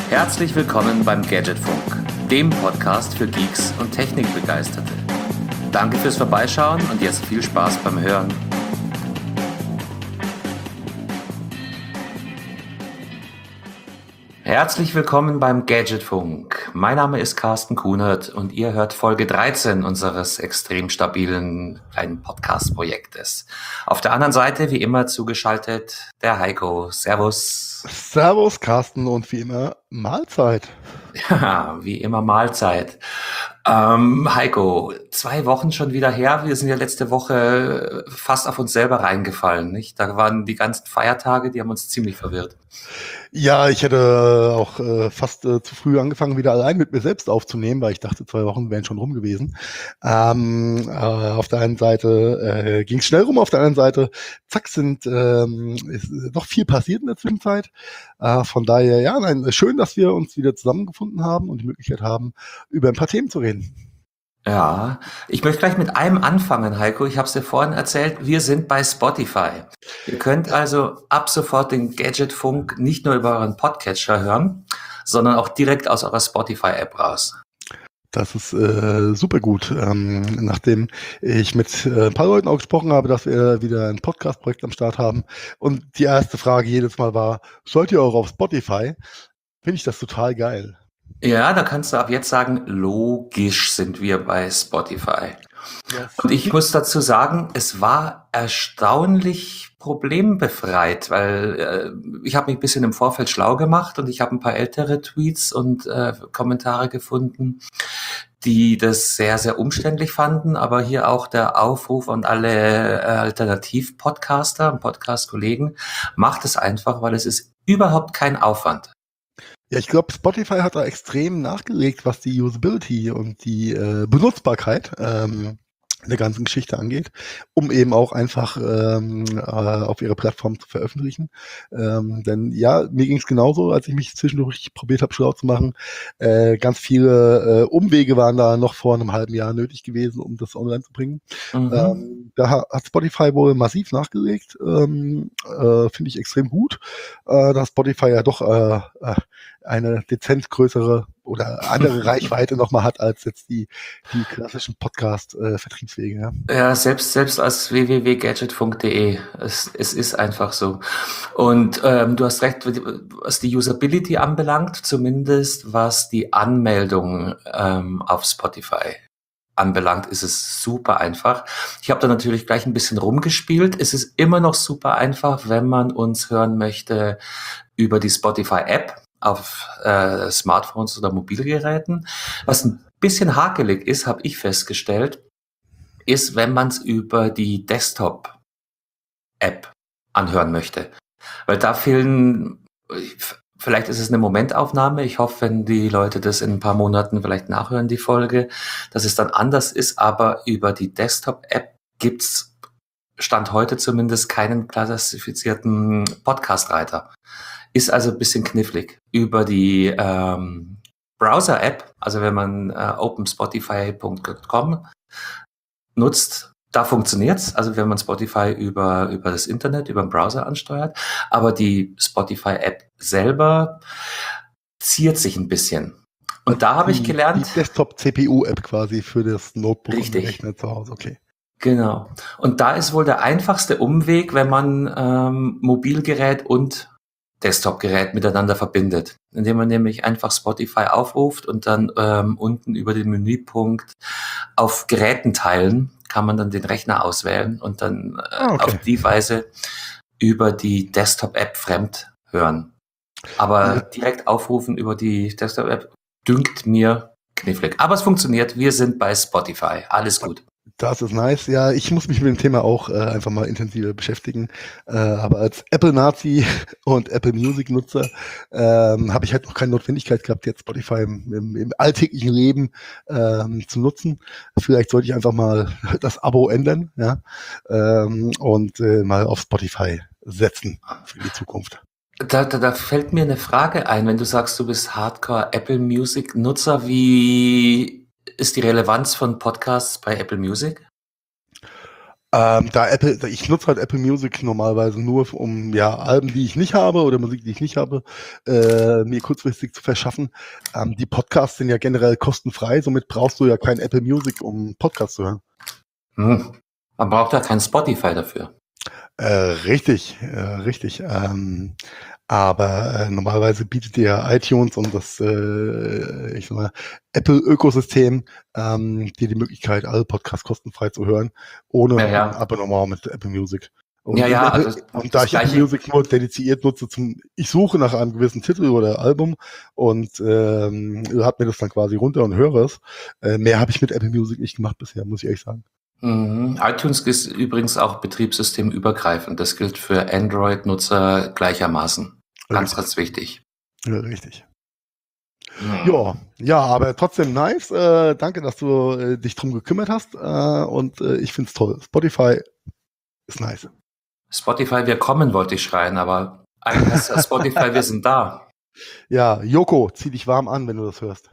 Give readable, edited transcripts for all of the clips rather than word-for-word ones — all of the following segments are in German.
Herzlich willkommen beim Gadgetfunk, dem Podcast für Geeks und Technikbegeisterte. Danke fürs Vorbeischauen und jetzt viel Spaß beim Hören. Herzlich willkommen beim Gadgetfunk. Mein Name ist Carsten Kunert und ihr hört Folge 13 unseres extrem stabilen kleinen Podcast-Projektes. Auf der anderen Seite, wie immer, zugeschaltet der Heiko. Servus. Servus, Carsten, und wie immer Mahlzeit. Ja, wie immer Mahlzeit. Heiko, 2 Wochen schon wieder her. Wir sind ja letzte Woche fast auf uns selber reingefallen, nicht? Da waren die ganzen Feiertage, die haben uns ziemlich verwirrt. Ja, ich hätte auch fast zu früh angefangen, wieder allein mit mir selbst aufzunehmen, weil ich dachte, 2 Wochen wären schon rum gewesen. Auf der einen Seite ging es schnell rum, auf der anderen Seite, zack, ist noch viel passiert in der Zwischenzeit. Von daher, ja, nein, schön, dass wir uns wieder zusammengefunden haben und die Möglichkeit haben, über ein paar Themen zu reden. Ja, ich möchte gleich mit einem anfangen, Heiko. Ich habe es dir vorhin erzählt, wir sind bei Spotify. Ihr könnt also ab sofort den Gadgetfunk nicht nur über euren Podcatcher hören, sondern auch direkt aus eurer Spotify-App raus. Das ist super gut. Nachdem ich mit ein paar Leuten auch gesprochen habe, dass wir wieder ein Podcast-Projekt am Start haben und die erste Frage jedes Mal war, sollt ihr auch auf Spotify? Finde ich das total geil. Ja, da kannst du ab jetzt sagen, logisch sind wir bei Spotify. Yes. Und ich muss dazu sagen, es war erstaunlich problembefreit, weil ich habe mich ein bisschen im Vorfeld schlau gemacht und ich habe ein paar ältere Tweets und Kommentare gefunden, die das sehr, sehr umständlich fanden. Aber hier auch der Aufruf an alle Alternativ-Podcaster und Podcast-Kollegen, macht es einfach, weil es ist überhaupt kein Aufwand. Ja, ich glaube, Spotify hat da extrem nachgelegt, was die Usability und die Benutzbarkeit der ganzen Geschichte angeht, um eben auch einfach auf ihrer Plattform zu veröffentlichen. Denn ja, mir ging es genauso, als ich mich zwischendurch probiert habe, schlau zu machen. Ganz viele Umwege waren da noch vor einem halben Jahr nötig gewesen, um das online zu bringen. Da hat Spotify wohl massiv nachgelegt. Finde ich extrem gut, dass Spotify ja doch eine dezent größere oder andere Reichweite nochmal hat als jetzt die klassischen Podcast-Vertriebswege. Ja, selbst als www.gadgetfunk.de. Es ist einfach so. Und du hast recht, was die Usability anbelangt, zumindest was die Anmeldung auf Spotify anbelangt, ist es super einfach. Ich habe da natürlich gleich ein bisschen rumgespielt. Es ist immer noch super einfach, wenn man uns hören möchte über die Spotify-App auf Smartphones oder Mobilgeräten. Was ein bisschen hakelig ist, habe ich festgestellt, ist, wenn man es über die Desktop-App anhören möchte. Weil da fehlen, vielleicht ist es eine Momentaufnahme, ich hoffe, wenn die Leute das in ein paar Monaten vielleicht nachhören, die Folge, dass es dann anders ist, aber über die Desktop-App gibt's Stand heute zumindest keinen klassifizierten Podcast-Reiter. Ist also ein bisschen knifflig. Über die Browser-App, also wenn man openspotify.com nutzt, da funktioniert's. Also wenn man Spotify über das Internet, über den Browser ansteuert. Aber die Spotify-App selber ziert sich ein bisschen. Und da habe ich gelernt... Die Desktop-CPU-App quasi für das Notebook richtig. Und den Rechner zu Hause, okay. Genau. Und da ist wohl der einfachste Umweg, wenn man Mobilgerät und Desktop-Gerät miteinander verbindet, indem man nämlich einfach Spotify aufruft und dann unten über den Menüpunkt auf Geräten teilen kann man dann den Rechner auswählen und dann auf die Weise über die Desktop-App fremd hören. Aber direkt aufrufen über die Desktop-App dünkt mir knifflig. Aber es funktioniert. Wir sind bei Spotify. Alles gut. Das ist nice. Ja, ich muss mich mit dem Thema auch einfach mal intensiver beschäftigen. Aber als Apple-Nazi und Apple Music-Nutzer habe ich halt noch keine Notwendigkeit gehabt, jetzt Spotify im alltäglichen Leben zu nutzen. Vielleicht sollte ich einfach mal das Abo ändern, ja, und mal auf Spotify setzen für die Zukunft. Da fällt mir eine Frage ein, wenn du sagst, du bist Hardcore Apple Music Nutzer, wie ist die Relevanz von Podcasts bei Apple Music? Ich nutze halt Apple Music normalerweise nur, um ja Alben, die ich nicht habe oder Musik, die ich nicht habe, mir kurzfristig zu verschaffen. Die Podcasts sind ja generell kostenfrei, somit brauchst du ja kein Apple Music, um Podcasts zu hören. Man braucht ja kein Spotify dafür. Richtig. Aber normalerweise bietet dir iTunes und das ich sag mal, Apple-Ökosystem dir die Möglichkeit, alle Podcasts kostenfrei zu hören, ohne ein Abonnement mit Apple Music. Und, da ich Apple Music nur dediziert nutze ich suche nach einem gewissen Titel oder Album und lade mir das dann quasi runter und höre es. Mehr habe ich mit Apple Music nicht gemacht bisher, muss ich ehrlich sagen. iTunes ist übrigens auch betriebssystemübergreifend. Das gilt für Android-Nutzer gleichermaßen. Ganz wichtig. Ja, richtig. Ja, aber trotzdem nice. Danke, dass du dich drum gekümmert hast. Und ich find's toll. Spotify ist nice. Spotify, wir kommen, wollte ich schreien, aber eigentlich heißt ja Spotify, wir sind da. Ja, Joko, zieh dich warm an, wenn du das hörst.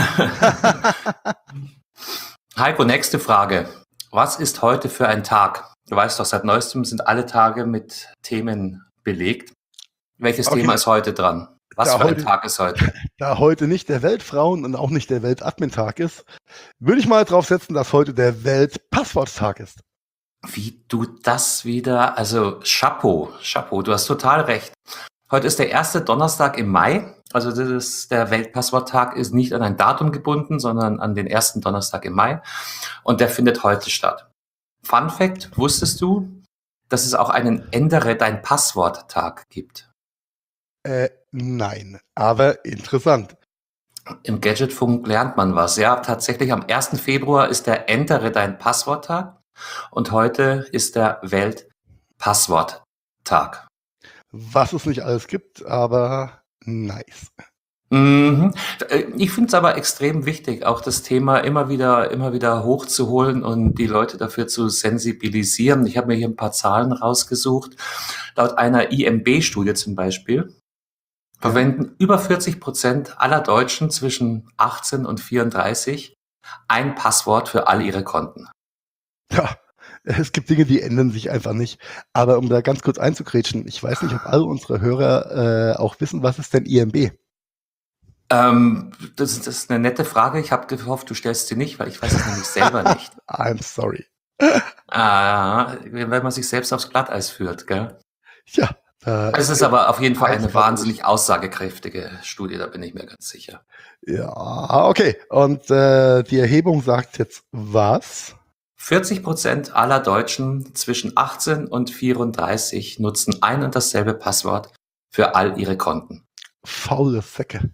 Heiko, nächste Frage. Was ist heute für ein Tag? Du weißt doch, seit neuestem sind alle Tage mit Themen belegt. Welches Thema ist heute dran? Was für ein Tag ist heute? Da heute nicht der Weltfrauen- und auch nicht der Weltadmin-Tag ist, würde ich mal drauf setzen, dass heute der Weltpassworttag ist. Wie du das wieder, also Chapeau, du hast total recht. Heute ist der erste Donnerstag im Mai, also der Weltpassworttag ist nicht an ein Datum gebunden, sondern an den ersten Donnerstag im Mai und der findet heute statt. Fun Fact, wusstest du, dass es auch einen Ändere dein Passwort-Tag gibt? Nein, aber interessant. Im Gadgetfunk lernt man was. Ja, tatsächlich am 1. Februar ist der Ändere dein Passwort-Tag. Und heute ist der Weltpassworttag. Was es nicht alles gibt, aber nice. Ich finde es aber extrem wichtig, auch das Thema immer wieder hochzuholen und die Leute dafür zu sensibilisieren. Ich habe mir hier ein paar Zahlen rausgesucht. Laut einer IMB-Studie zum Beispiel verwenden über 40% aller Deutschen zwischen 18 und 34 ein Passwort für all ihre Konten. Ja, es gibt Dinge, die ändern sich einfach nicht. Aber um da ganz kurz einzugrätschen, ich weiß nicht, ob alle unsere Hörer auch wissen, was ist denn IMB? Das ist eine nette Frage. Ich habe gehofft, du stellst sie nicht, weil ich weiß es nämlich selber nicht. I'm sorry. Wenn man sich selbst aufs Glatteis führt, gell? Ja. Es ist aber auf jeden Fall eine wahnsinnig aussagekräftige Studie, da bin ich mir ganz sicher. Ja, okay. Und die Erhebung sagt jetzt was? 40% aller Deutschen zwischen 18 und 34 nutzen ein und dasselbe Passwort für all ihre Konten. Faule Säcke.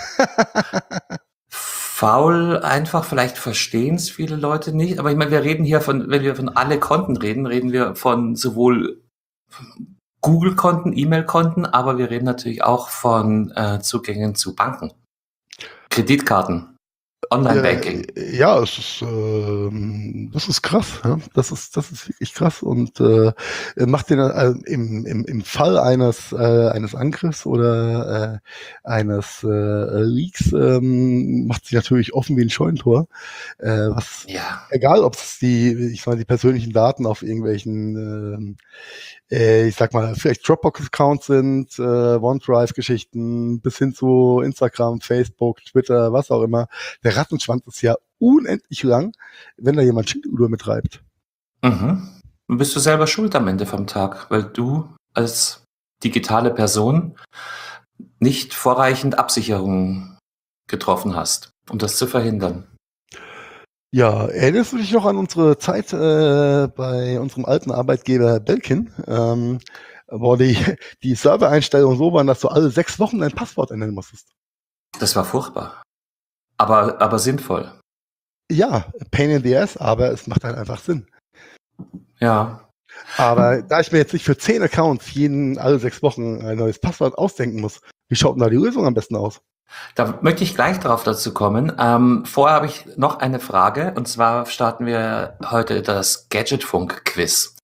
Faul, einfach, vielleicht verstehen es viele Leute nicht, aber ich meine, wir reden hier wenn wir von alle Konten reden wir von sowohl Google-Konten, E-Mail-Konten, aber wir reden natürlich auch von Zugängen zu Banken, Kreditkarten, Online-Banking. Ja, das ist krass. Ja? Das ist wirklich krass und macht den im Fall eines Angriffs oder eines Leaks macht sich natürlich offen wie ein Scheunentor. Egal, ob es die persönlichen Daten auf irgendwelchen ich sag mal, vielleicht Dropbox-Accounts sind, OneDrive-Geschichten, bis hin zu Instagram, Facebook, Twitter, was auch immer. Der Rattenschwanz ist ja unendlich lang, wenn da jemand Schindluder mitreibt. Dann bist du selber schuld am Ende vom Tag, weil du als digitale Person nicht vorreichend Absicherungen getroffen hast, um das zu verhindern. Ja, erinnerst du dich noch an unsere Zeit bei unserem alten Arbeitgeber Belkin, wo die Servereinstellungen so waren, dass du alle 6 Wochen dein Passwort ändern musstest? Das war furchtbar. Aber sinnvoll. Ja, pain in the ass, aber es macht halt einfach Sinn. Ja. Aber da ich mir jetzt nicht für 10 Accounts alle 6 Wochen ein neues Passwort ausdenken muss, wie schaut denn da die Lösung am besten aus? Da möchte ich gleich darauf dazu kommen. Vorher habe ich noch eine Frage, und zwar starten wir heute das Gadgetfunk-Quiz.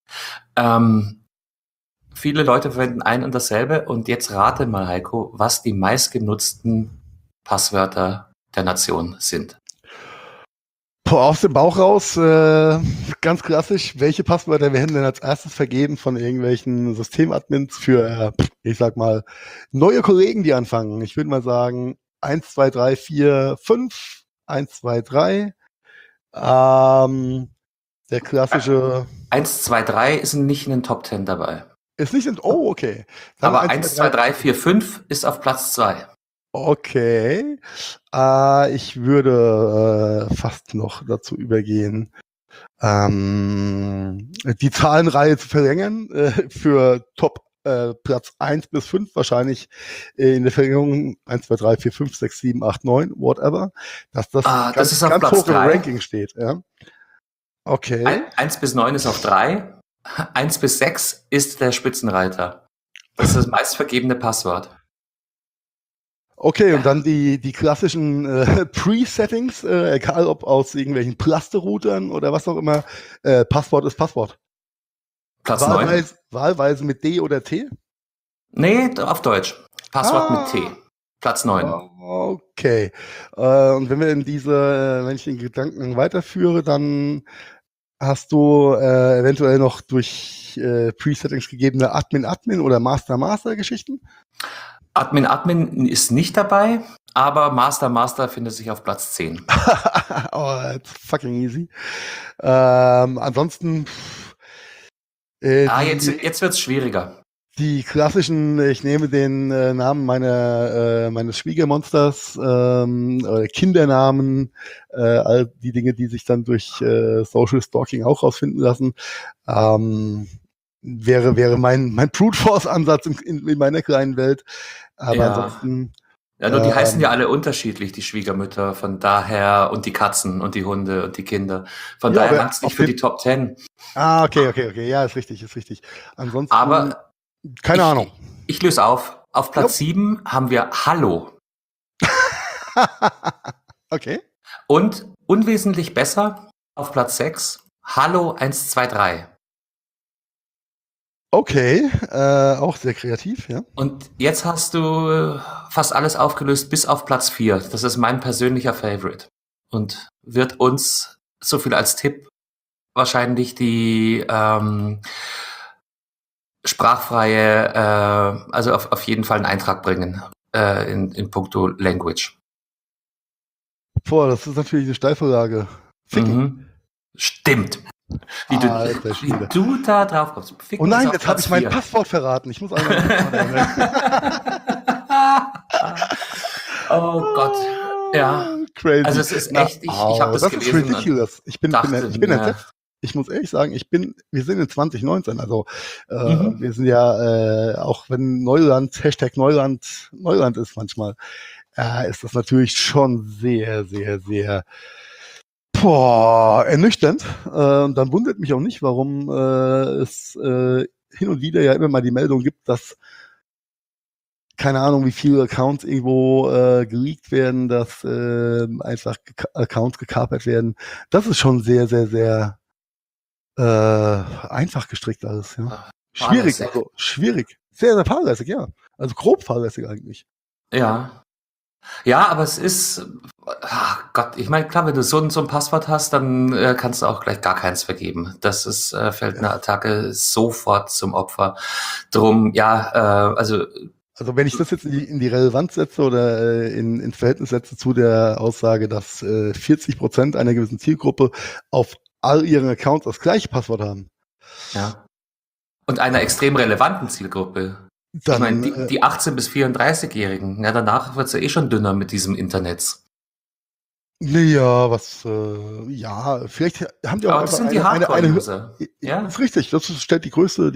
Viele Leute verwenden ein und dasselbe, und jetzt rate mal, Heiko, was die meistgenutzten Passwörter der Nation sind. Boah, aus dem Bauch raus, ganz klassisch, welche Passwörter werden denn als erstes vergeben von irgendwelchen Systemadmins für, ich sag mal, neue Kollegen, die anfangen? Ich würde mal sagen, 1, 2, 3, 4, 5, 1, 2, 3. Der klassische 1, 2, 3 ist nicht in den Top 10 dabei. ist nicht, oh, okay. Dann Aber 1, 2, 3, 4, 5 ist auf Platz 2. Okay. Ich würde fast noch dazu übergehen, die Zahlenreihe zu verlängern für Top Platz 1 bis 5 wahrscheinlich in der Verlängerung 1, 2, 3, 4, 5, 6, 7, 8, 9, whatever, dass das Das ist auf ganz Platz hoch im 3. Ranking steht. Ja. Okay. 1 bis 9 ist auf 3. 1 bis 6 ist der Spitzenreiter. Das ist das meistvergebene Passwort. Okay, und dann die klassischen Pre-Settings, egal ob aus irgendwelchen Plaster-Routern oder was auch immer, Passwort ist Passwort. Platz 9. Wahlweise mit D oder T? Nee, auf Deutsch. Passwort mit T. Platz 9. Okay. Und wenn wir wenn ich den Gedanken weiterführe, dann hast du eventuell noch durch Pre-Settings gegebene Admin oder Master-Geschichten? Admin ist nicht dabei, aber Master findet sich auf Platz 10. Oh, that's fucking easy. Ansonsten jetzt wird's schwieriger. Die klassischen, ich nehme den Namen meines Schwiegermonsters, oder Kindernamen, all die Dinge, die sich dann durch Social Stalking auch rausfinden lassen, wäre mein Brute Force Ansatz in meiner kleinen Welt. Aber ansonsten. Ja, nur die heißen ja alle unterschiedlich, die Schwiegermütter, von daher, und die Katzen und die Hunde und die Kinder. Von daher langt es nicht für die Top 10. Okay. Ja, ist richtig. Ansonsten. Aber keine Ahnung. Ich löse auf. Auf Platz 7 haben wir Hallo. Okay. Und unwesentlich besser auf Platz 6 Hallo 1, 2, 3. Okay, auch sehr kreativ, ja. Und jetzt hast du fast alles aufgelöst bis auf Platz 4. Das ist mein persönlicher Favorite. Und wird uns, so viel als Tipp, wahrscheinlich die sprachfreie, also auf jeden Fall einen Eintrag bringen in puncto Language. Boah, das ist natürlich eine Steilvorlage. Stimmt. Wie du da drauf kommst. Oh nein, jetzt habe ich mein Passwort verraten. Ich muss einmal Oh Gott. Ja. Crazy. Also es ist echt, ich habe das gelesen. Das ist ridiculous. Ich bin entsetzt. Ich muss ehrlich sagen, wir sind in 2019, also wir sind ja, auch wenn Hashtag Neuland ist manchmal, ist das natürlich schon sehr, sehr, sehr ernüchternd. Und dann wundert mich auch nicht, warum es hin und wieder ja immer mal die Meldung gibt, dass keine Ahnung, wie viele Accounts irgendwo geleakt werden, dass einfach Accounts gekapert werden. Das ist schon sehr, sehr, sehr einfach gestrickt alles. Ja. Schwierig. Sehr, sehr fahrlässig, ja. Also grob fahrlässig eigentlich. Ja. Ja, aber es ist, Gott, ich meine, klar, wenn du so ein Passwort hast, dann kannst du auch gleich gar keins vergeben. Das ist, fällt eine Attacke sofort zum Opfer. Drum, also wenn ich das jetzt in die Relevanz setze oder ins Verhältnis setze zu der Aussage, dass 40% einer gewissen Zielgruppe auf all ihren Accounts das gleiche Passwort haben. Ja. Und einer extrem relevanten Zielgruppe. Dann, ich meine, die 18- bis 34-Jährigen, ja, danach wird es ja eh schon dünner mit diesem Internet. Ja, vielleicht haben die auch aber das sind die Hardcore-User. Ja, ist richtig. Das stellt die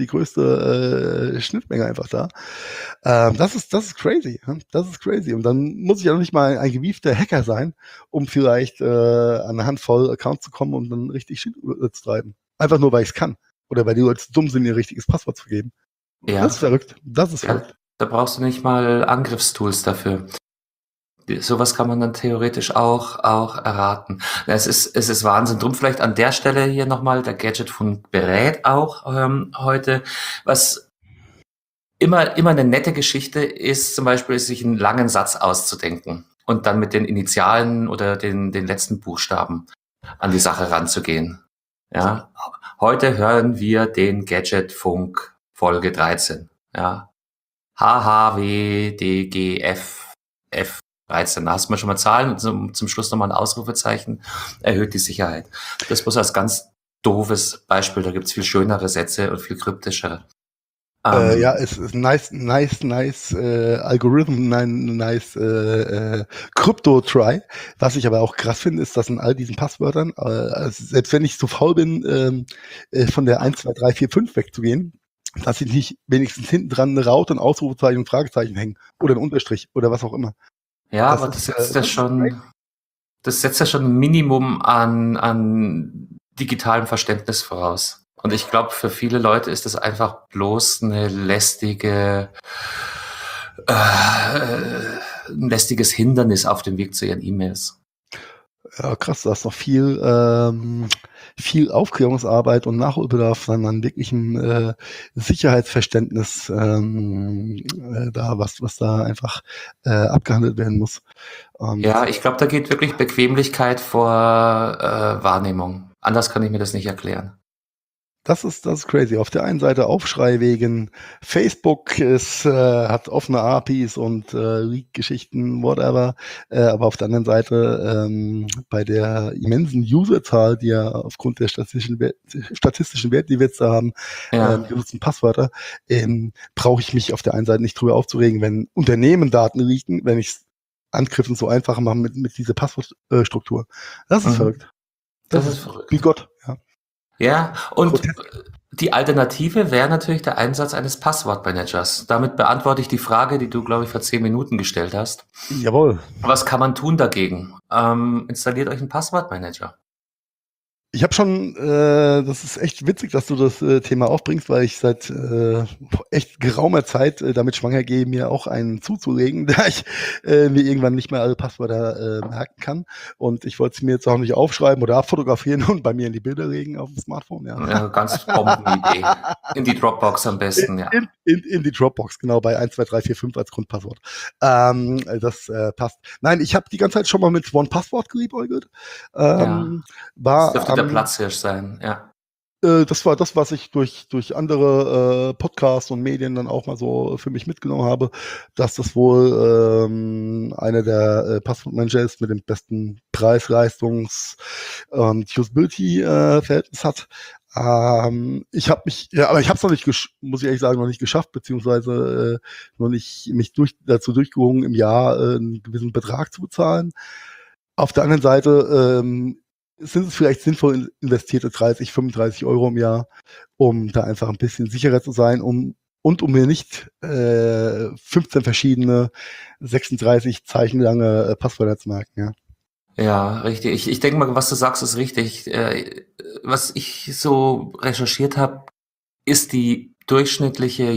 größte Schnittmenge einfach dar. Das ist crazy. Das ist crazy. Und dann muss ich ja noch nicht mal ein gewiefter Hacker sein, um vielleicht an eine Handvoll Accounts zu kommen und dann richtig Shit zu treiben. Einfach nur, weil ich es kann. Oder weil die Leute dumm sind, ihr richtiges Passwort zu geben. Ja. Das ist verrückt. Verrückt. Da brauchst du nicht mal Angriffstools dafür. Sowas kann man dann theoretisch auch erraten. Es ist Wahnsinn. Drum vielleicht an der Stelle hier nochmal der Gadgetfund berät auch heute. Was immer eine nette Geschichte ist, zum Beispiel sich einen langen Satz auszudenken und dann mit den Initialen oder den letzten Buchstaben an die Sache ranzugehen. Ja, heute hören wir den Gadgetfunk Folge 13. Ja, HHWDGF F13. Da hast du schon mal Zahlen und zum Schluss nochmal ein Ausrufezeichen. Erhöht die Sicherheit. Das bloß als ganz doofes Beispiel. Da gibt's viel schönere Sätze und viel kryptischere. Ja, es ist nice Algorithm, nice Crypto-Try. Was ich aber auch krass finde, ist, dass in all diesen Passwörtern, also selbst wenn ich zu faul bin, von der 1, 2, 3, 4, 5 wegzugehen, dass ich nicht wenigstens hinten dran eine Raute, ein Ausrufezeichen, ein Fragezeichen hängen oder ein Unterstrich oder was auch immer. Ja, aber das setzt ja schon ein Minimum an digitalem Verständnis voraus. Und ich glaube, für viele Leute ist das einfach bloß ein lästiges Hindernis auf dem Weg zu ihren E-Mails. Ja, krass, da ist noch viel Aufklärungsarbeit und Nachholbedarf an wirklichem Sicherheitsverständnis da, was da einfach abgehandelt werden muss. Ja, ich glaube, da geht wirklich Bequemlichkeit vor Wahrnehmung. Anders kann ich mir das nicht erklären. Das ist crazy. Auf der einen Seite Aufschrei wegen Facebook, hat offene APIs und Leak-Geschichten, whatever. Aber auf der anderen Seite bei der immensen Userzahl, die ja aufgrund der statistischen Werte, die wir jetzt da haben, genutzten Passwörter, brauche ich mich auf der einen Seite nicht drüber aufzuregen, wenn Unternehmen Daten leaken, wenn ich Angriffen so einfach mache mit dieser Passwortstruktur. Das ist verrückt. Das ist verrückt. Wie Gott, ja. Ja, und die Alternative wäre natürlich der Einsatz eines Passwortmanagers. Damit beantworte ich die Frage, die du, glaube ich, vor 10 Minuten gestellt hast. Jawohl. Was kann man tun dagegen? Installiert euch einen Passwortmanager. Ich habe schon, das ist echt witzig, dass du das Thema aufbringst, weil ich seit echt geraumer Zeit damit schwanger gehe, mir auch einen zuzulegen, da ich mir irgendwann nicht mehr alle Passwörter merken kann. Und ich wollte es mir jetzt auch nicht aufschreiben oder abfotografieren und bei mir in die Bilder legen auf dem Smartphone. Ja, ganz Bombenidee. In die Dropbox am besten, ja. In die Dropbox, genau, bei 1, 2, 3, 4, 5 als Grundpasswort. Das passt. Nein, ich habe die ganze Zeit schon mal mit OnePassword geliebäugelt. Das dürfte der Platzhirsch sein, ja. Das war das, was ich durch andere Podcasts und Medien dann auch mal so für mich mitgenommen habe, dass das wohl einer der Passwortmanager ist mit dem besten Preis-Leistungs- und Usability-Verhältnis hat. Ich habe aber ich habe es noch nicht, muss ich ehrlich sagen, noch nicht geschafft, beziehungsweise noch nicht mich dazu durchgerungen, im Jahr einen gewissen Betrag zu bezahlen. Auf der anderen Seite sind es vielleicht sinnvoll investierte 30, 35 Euro im Jahr, um da einfach ein bisschen sicherer zu sein, um mir nicht 15 verschiedene 36 Zeichen lange Passwörter zu merken, ja. Ja, richtig. Ich denke mal, was du sagst, ist richtig. Was ich so recherchiert habe, ist die durchschnittliche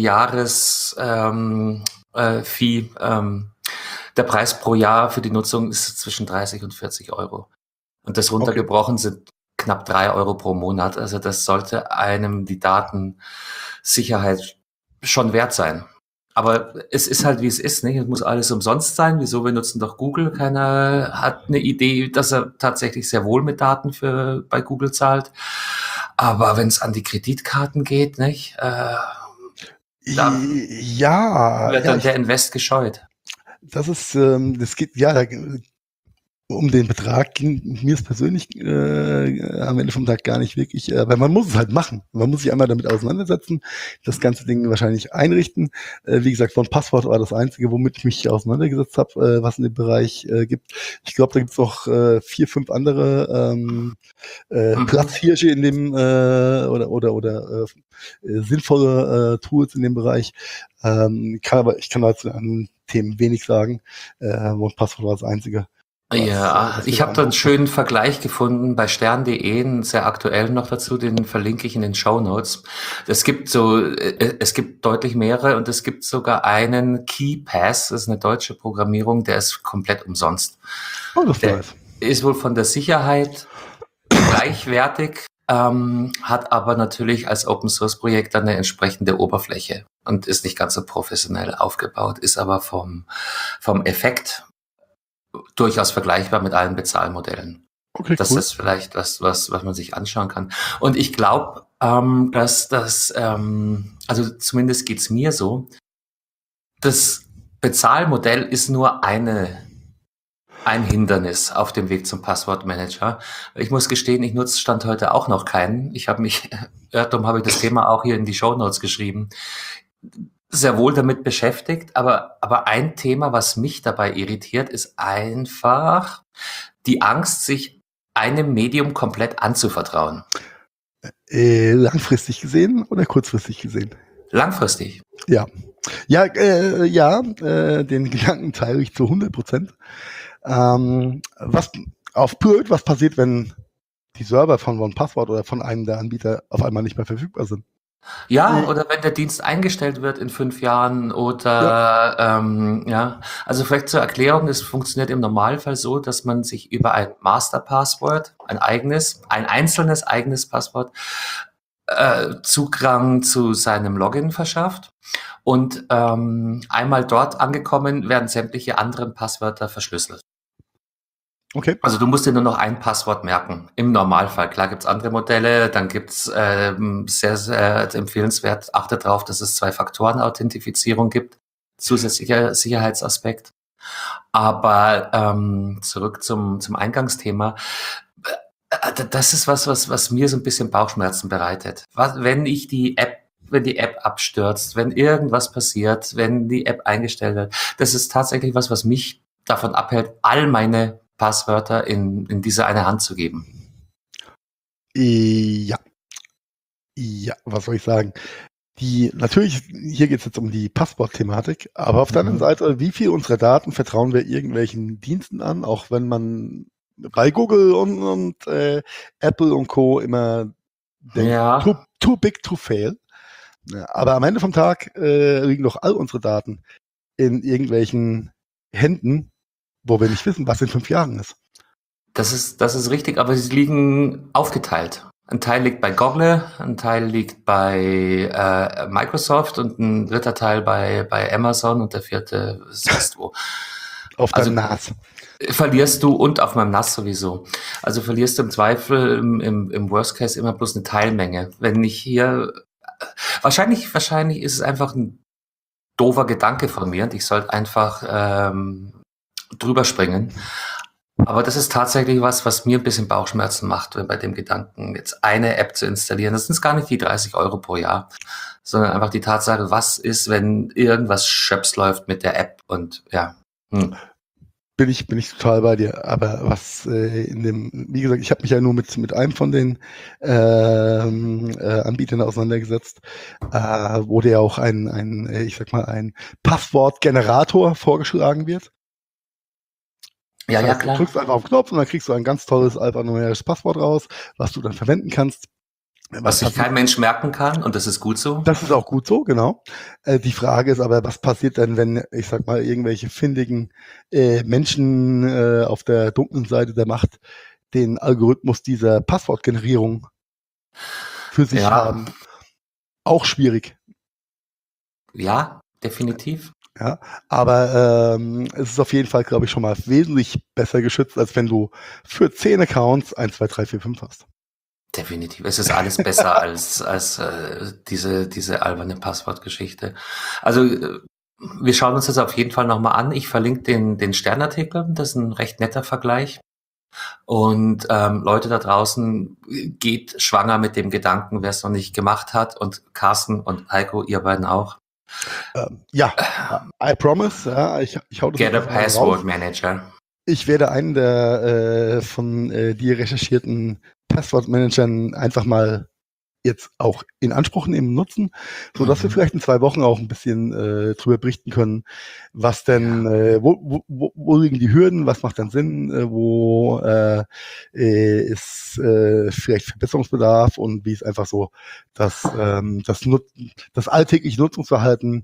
Jahresfee, der Preis pro Jahr für die Nutzung ist zwischen 30 und 40 Euro. Und das runtergebrochen sind knapp 3 Euro pro Monat. Also das sollte einem die Datensicherheit schon wert sein. Aber es ist halt, wie es ist, nicht? Es muss alles umsonst sein. Wieso? Wir nutzen doch Google. Keiner hat eine Idee, dass er tatsächlich sehr wohl mit Daten bei Google zahlt. Aber wenn es an die Kreditkarten geht, nicht? Dann wird dann der Invest gescheut. Das ist, das geht, ja, um den Betrag ging mir es persönlich am Ende vom Tag gar nicht wirklich, weil man muss es halt machen. Man muss sich einmal damit auseinandersetzen, das ganze Ding wahrscheinlich einrichten. Wie gesagt, OnePassword war das Einzige, womit ich mich auseinandergesetzt habe, was in dem Bereich gibt. Ich glaube, da gibt es noch 4, 5 andere Platzhirsche in dem oder sinnvolle Tools in dem Bereich. Ich kann dazu an Themen wenig sagen. OnePassword war das Einzige. Ja, ich habe da einen schönen Vergleich gefunden bei stern.de, einen sehr aktuellen noch dazu, den verlinke ich in den Shownotes. Es gibt deutlich mehrere und es gibt sogar einen KeyPass, das ist eine deutsche Programmierung, der ist komplett umsonst. Oh, das ist wohl von der Sicherheit gleichwertig, hat aber natürlich als Open-Source-Projekt eine entsprechende Oberfläche und ist nicht ganz so professionell aufgebaut, ist aber vom Effekt durchaus vergleichbar mit allen Bezahlmodellen. Okay, Das cool. ist vielleicht was man sich anschauen kann. Und ich glaube, dass das, also zumindest geht's mir so, das Bezahlmodell ist nur ein Hindernis auf dem Weg zum Passwortmanager. Ich muss gestehen, ich nutze Stand heute auch noch keinen. Ich habe mich, darum habe ich das Thema auch hier in die Shownotes geschrieben, sehr wohl damit beschäftigt. Aber ein Thema, was mich dabei irritiert, ist einfach die Angst, sich einem Medium komplett anzuvertrauen. Langfristig gesehen oder kurzfristig gesehen? Langfristig. Ja. Den Gedanken teile ich zu 100%. Was passiert, wenn die Server von OnePassword oder von einem der Anbieter auf einmal nicht mehr verfügbar sind? Ja, oder wenn der Dienst eingestellt wird in 5 Jahren Ja, oder ja. Also vielleicht zur Erklärung, es funktioniert im Normalfall so, dass man sich über ein Masterpasswort, ein einzelnes eigenes Passwort, Zugang zu seinem Login verschafft. Und einmal dort angekommen, werden sämtliche anderen Passwörter verschlüsselt. okay. Also du musst dir nur noch ein Passwort merken. Im Normalfall. Klar gibt's andere Modelle, dann gibt's sehr, sehr empfehlenswert, achte darauf, dass es 2-Faktoren-Authentifizierung gibt. Zusätzlicher Sicherheitsaspekt. Aber zurück zum Eingangsthema. Das ist was mir so ein bisschen Bauchschmerzen bereitet. Wenn die App abstürzt, wenn irgendwas passiert, wenn die App eingestellt wird, das ist tatsächlich was mich davon abhält, all meine Passwörter in diese eine Hand zu geben. Ja, ja, was soll ich sagen? Natürlich, hier geht es jetzt um die Passwort-Thematik, aber auf der anderen Seite, wie viel unserer Daten vertrauen wir irgendwelchen Diensten an, auch wenn man bei Google und Apple und Co. immer denkt, Ja, too big to fail. Ja, aber am Ende vom Tag liegen doch all unsere Daten in irgendwelchen Händen, wo wir nicht wissen, was in 5 Jahren ist. das ist richtig, aber sie liegen aufgeteilt. Ein Teil liegt bei Google, ein Teil liegt bei Microsoft und ein dritter Teil bei Amazon und der vierte sonst wo. Auf Also deinem NAS. verlierst du und auf meinem NAS sowieso. Also verlierst du im Zweifel im Worst Case immer bloß eine Teilmenge. Wenn ich hier, wahrscheinlich ist es einfach ein doofer Gedanke von mir und ich sollte einfach drüber springen. Aber das ist tatsächlich was mir ein bisschen Bauchschmerzen macht, wenn bei dem Gedanken, jetzt eine App zu installieren. Das sind gar nicht die 30 Euro pro Jahr, sondern einfach die Tatsache, was ist, wenn irgendwas Schöps läuft mit der App und ja. Bin ich total bei dir. Aber was wie gesagt, ich habe mich ja nur mit einem von den Anbietern auseinandergesetzt, wo dir auch ein Passwortgenerator vorgeschlagen wird. Ja, Das ja, heißt, du klar. drückst einfach auf den Knopf und dann kriegst du ein ganz tolles alphanumerisches Passwort raus, was du dann verwenden kannst. Was sich kein Mensch merken kann und das ist gut so. Das ist auch gut so, genau. Die Frage ist aber, was passiert denn, wenn, ich sag mal, irgendwelche findigen Menschen auf der dunklen Seite der Macht den Algorithmus dieser Passwortgenerierung für sich Ja, haben? Auch schwierig. ja, definitiv. Ja, aber es ist auf jeden Fall, glaube ich, schon mal wesentlich besser geschützt, als wenn du für 10 Accounts 1, 2, 3, 4, 5 hast. Definitiv. Es ist alles besser als diese alberne Passwortgeschichte. Also wir schauen uns das auf jeden Fall nochmal an. Ich verlinke den Sternartikel. Das ist ein recht netter Vergleich. Und Leute da draußen, geht schwanger mit dem Gedanken, wer es noch nicht gemacht hat. Und Carsten und Heiko, ihr beiden auch. Ja, I promise. Ja, ich hau das Get a jetzt mal Password raus. Manager. Ich werde einen der von dir recherchierten Passwortmanagern einfach mal jetzt auch in Anspruch nehmen, nutzen, so dass wir vielleicht in 2 Wochen auch ein bisschen drüber berichten können, was denn, wo liegen die Hürden, was macht dann Sinn, wo ist vielleicht Verbesserungsbedarf und wie ist einfach so das alltägliche Nutzungsverhalten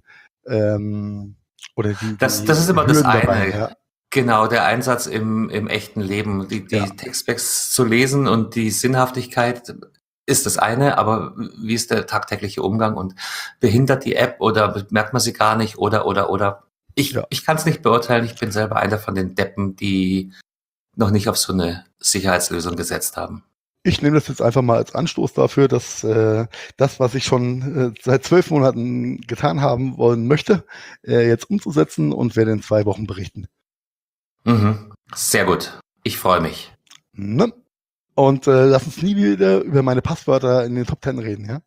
oder die Das ist immer das Hürden eine. dabei. Ja. Genau, der Einsatz im echten Leben. Die Ja. Textbacks zu lesen und die Sinnhaftigkeit ist das eine, aber wie ist der tagtägliche Umgang und behindert die App oder merkt man sie gar nicht oder. Ich kann es nicht beurteilen, ich bin selber einer von den Deppen, die noch nicht auf so eine Sicherheitslösung gesetzt haben. Ich nehme das jetzt einfach mal als Anstoß dafür, dass das, was ich schon seit 12 Monaten getan haben wollen möchte, jetzt umzusetzen und werde in 2 Wochen berichten. Mhm. Sehr gut. Ich freue mich. Ne? Und lass uns nie wieder über meine Passwörter in den Top 10 reden, ja?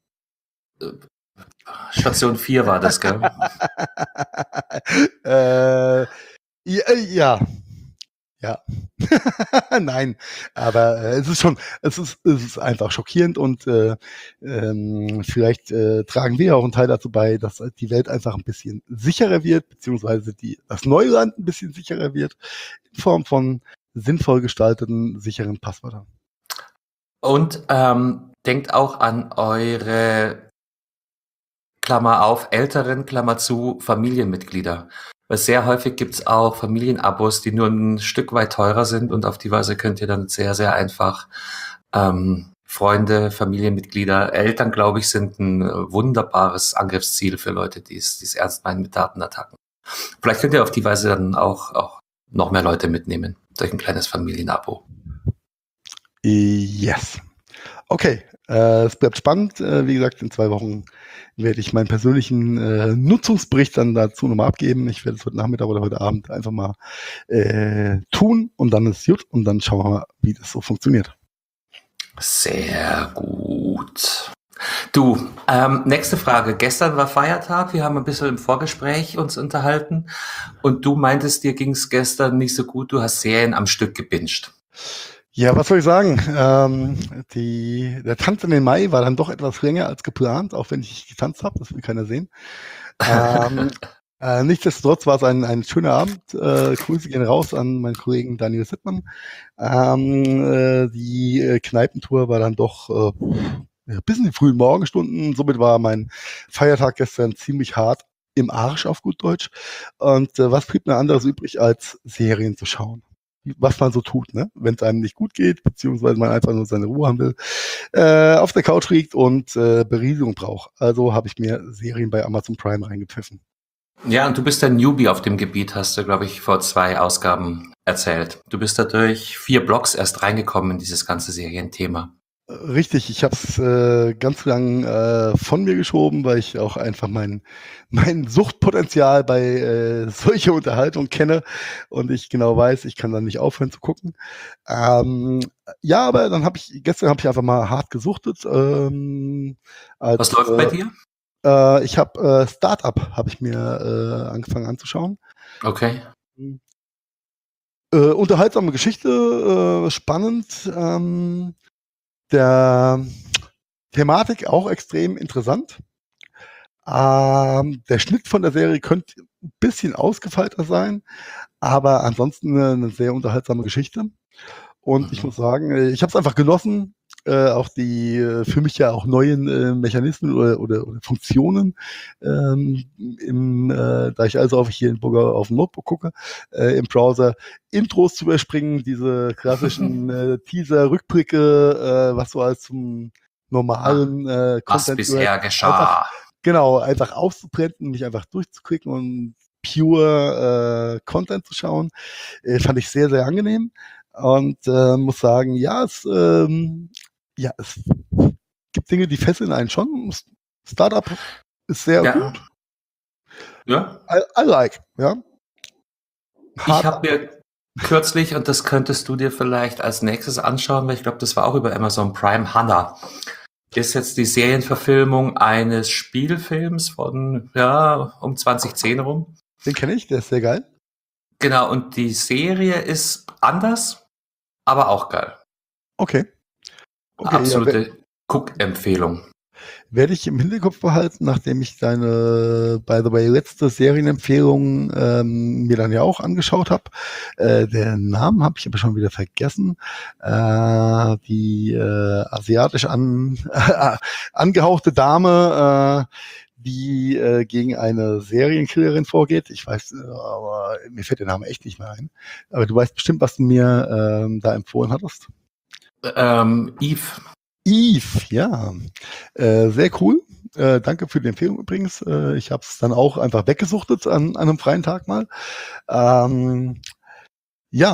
Station 4 war das, gell? Ja. Ja. Nein, aber es ist einfach schockierend und vielleicht tragen wir auch einen Teil dazu bei, dass die Welt einfach ein bisschen sicherer wird, beziehungsweise das Neuland ein bisschen sicherer wird, in Form von sinnvoll gestalteten, sicheren Passwörtern. Und denkt auch an eure, Klammer auf, älteren, Klammer zu, Familienmitglieder. Weil sehr häufig gibt's auch Familienabos, die nur ein Stück weit teurer sind und auf die Weise könnt ihr dann sehr, sehr einfach Freunde, Familienmitglieder, Eltern, glaube ich, sind ein wunderbares Angriffsziel für Leute, die es ernst meinen mit Datenattacken. Vielleicht könnt ihr auf die Weise dann auch noch mehr Leute mitnehmen durch ein kleines Familienabo. Yes. Okay, es bleibt spannend. Wie gesagt, in 2 Wochen werde ich meinen persönlichen Nutzungsbericht dann dazu nochmal abgeben. Ich werde es heute Nachmittag oder heute Abend einfach mal tun und dann ist gut und dann schauen wir mal, wie das so funktioniert. Sehr gut. Du, nächste Frage. Gestern war Feiertag, wir haben ein bisschen im Vorgespräch uns unterhalten und du meintest, dir ging es gestern nicht so gut, du hast Serien am Stück gebinged. Ja, was soll ich sagen? Der Tanz in den Mai war dann doch etwas länger als geplant, auch wenn ich nicht getanzt habe, das will keiner sehen. Nichtsdestotrotz war es ein schöner Abend. Grüße gehen raus an meinen Kollegen Daniel Sittmann. Die Kneipentour war dann doch bis in die frühen Morgenstunden. Somit war mein Feiertag gestern ziemlich hart im Arsch auf gut Deutsch. Und was blieb mir anderes übrig, als Serien zu schauen? Was man so tut, ne? Wenn es einem nicht gut geht, beziehungsweise man einfach nur seine Ruhe haben will, auf der Couch liegt und Berieselung braucht. Also habe ich mir Serien bei Amazon Prime reingepfiffen. Ja, und du bist ein Newbie auf dem Gebiet, hast du, glaube ich, vor 2 Ausgaben erzählt. Du bist da durch 4 Blogs erst reingekommen in dieses ganze Serienthema. Richtig, ich habe es ganz lang von mir geschoben, weil ich auch einfach mein Suchtpotenzial bei solcher Unterhaltung kenne und ich genau weiß, ich kann dann nicht aufhören zu gucken. Ja, aber dann gestern habe ich einfach mal hart gesuchtet. Was läuft bei dir? Ich habe Startup habe ich mir angefangen anzuschauen. Okay. Unterhaltsame Geschichte, spannend. Der Thematik auch extrem interessant. Der Schnitt von der Serie könnte ein bisschen ausgefeilter sein, aber ansonsten eine sehr unterhaltsame Geschichte. Und ich muss sagen, ich habe es einfach genossen, auch die für mich ja auch neuen Mechanismen oder Funktionen, da ich also auf hier in Burger auf dem Notebook gucke, im Browser Intros zu überspringen, diese klassischen Teaser-Rückblicke, was so als zum normalen was Content bisher geschah. Einfach auszublenden, mich einfach durchzuklicken und pure Content zu schauen, fand ich sehr, sehr angenehm. Und muss sagen, es gibt Dinge, die fesseln einen schon. Startup ist sehr gut. Ja. I like, ja. Ich habe mir kürzlich, und das könntest du dir vielleicht als nächstes anschauen, weil ich glaube, das war auch über Amazon Prime, Hannah. Ist jetzt die Serienverfilmung eines Spielfilms von, um 2010 rum. Den kenne ich, der ist sehr geil. Genau, und die Serie ist anders, aber auch geil. Okay. Absolute Guck-Empfehlung. Werde ich im Hinterkopf behalten, nachdem ich deine, by the way, letzte Serienempfehlung mir dann ja auch angeschaut habe. Den Namen habe ich aber schon wieder vergessen. Die asiatisch angehauchte Dame, die gegen eine Serienkillerin vorgeht. Ich weiß, aber mir fällt der Name echt nicht mehr ein. Aber du weißt bestimmt, was du mir da empfohlen hattest. Eve. Eve, ja. Sehr cool. Danke für die Empfehlung übrigens. Ich habe es dann auch einfach weggesuchtet an einem freien Tag mal. Ja,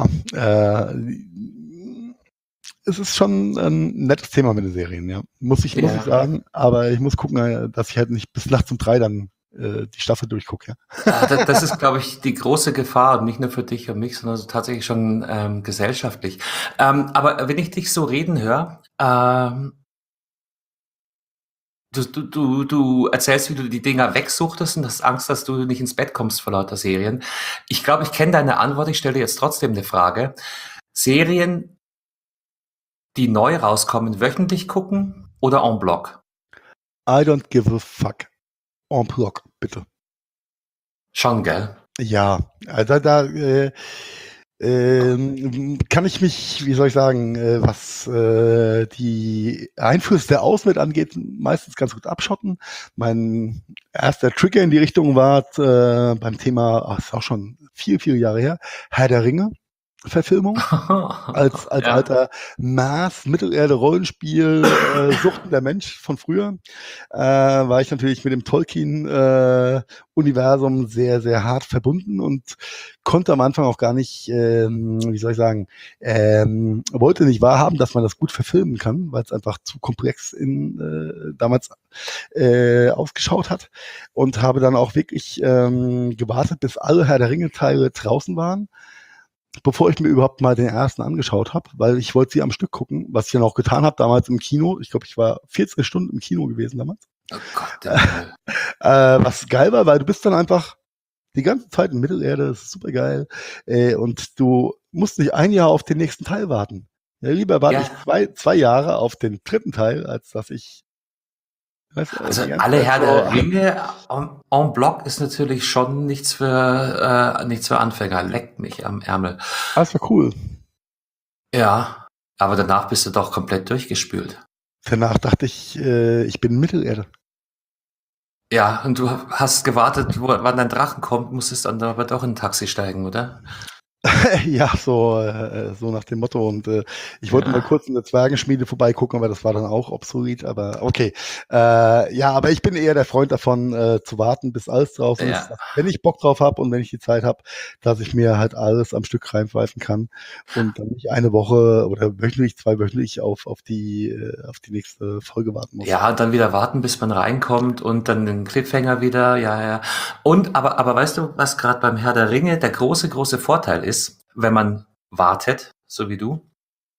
es ist schon ein nettes Thema mit den Serien, ja. Muss ich Ja. sagen, aber ich muss gucken, dass ich halt nicht bis nachts um 3 dann die Staffel durchgucke, ja. Das ist, glaube ich, die große Gefahr, nicht nur für dich und mich, sondern so tatsächlich schon gesellschaftlich. Aber wenn ich dich so reden höre, du erzählst, wie du die Dinger wegsuchtest und hast Angst, dass du nicht ins Bett kommst vor lauter Serien. Ich glaube, ich kenne deine Antwort, ich stelle dir jetzt trotzdem eine Frage. Serien, die neu rauskommen, wöchentlich gucken oder en bloc? I don't give a fuck. En bloc, bitte. Schon, gell? Ja, also da kann ich mich, wie soll ich sagen, was die Einflüsse der Außenwelt angeht, meistens ganz gut abschotten. Mein erster Trigger in die Richtung war beim Thema, ist auch schon viele Jahre her, Herr der Ringe. Verfilmung als Ja. alter Mittelerde-Rollenspiel suchtender Mensch von früher war ich natürlich mit dem Tolkien-Universum sehr hart verbunden und konnte am Anfang auch gar nicht, wie soll ich sagen, wollte nicht wahrhaben, dass man das gut verfilmen kann, weil es einfach zu komplex damals ausgeschaut hat und habe dann auch wirklich gewartet, bis alle Herr der Ringe-Teile draußen waren, bevor ich mir überhaupt mal den ersten angeschaut habe, weil ich wollte sie am Stück gucken, was ich dann auch getan habe damals im Kino. Ich glaube, ich war 14 Stunden im Kino gewesen damals. Oh Gott. Was geil war, weil du bist dann einfach die ganze Zeit in Mittelerde, das ist super geil. Und du musst nicht ein Jahr auf den nächsten Teil warten. Ja, lieber warte ich zwei Jahre auf den dritten Teil, als dass ich also alle Herr der Ringe en bloc ist natürlich schon nichts für Anfänger. Leckt mich am Ärmel. Das war cool. Ja, aber danach bist du doch komplett durchgespült. Danach dachte ich, ich bin in Mittelerde. Ja, und du hast gewartet, wann dein Drachen kommt, musstest dann aber doch in ein Taxi steigen, oder? Ja, so nach dem Motto. Und ich wollte mal kurz in der Zwergenschmiede vorbeigucken, aber das war dann auch obsolet. Aber okay. Ja, aber ich bin eher der Freund davon, zu warten, bis alles draußen ist. Wenn ich Bock drauf habe und wenn ich die Zeit habe, dass ich mir halt alles am Stück reinpfeifen kann und dann nicht eine Woche oder wöchentlich, zweiwöchentlich auf die nächste Folge warten muss. Ja, und dann wieder warten, bis man reinkommt und dann den Cliffhanger wieder. Ja. Und aber weißt du, was gerade beim Herr der Ringe der große Vorteil ist, wenn man wartet, so wie du?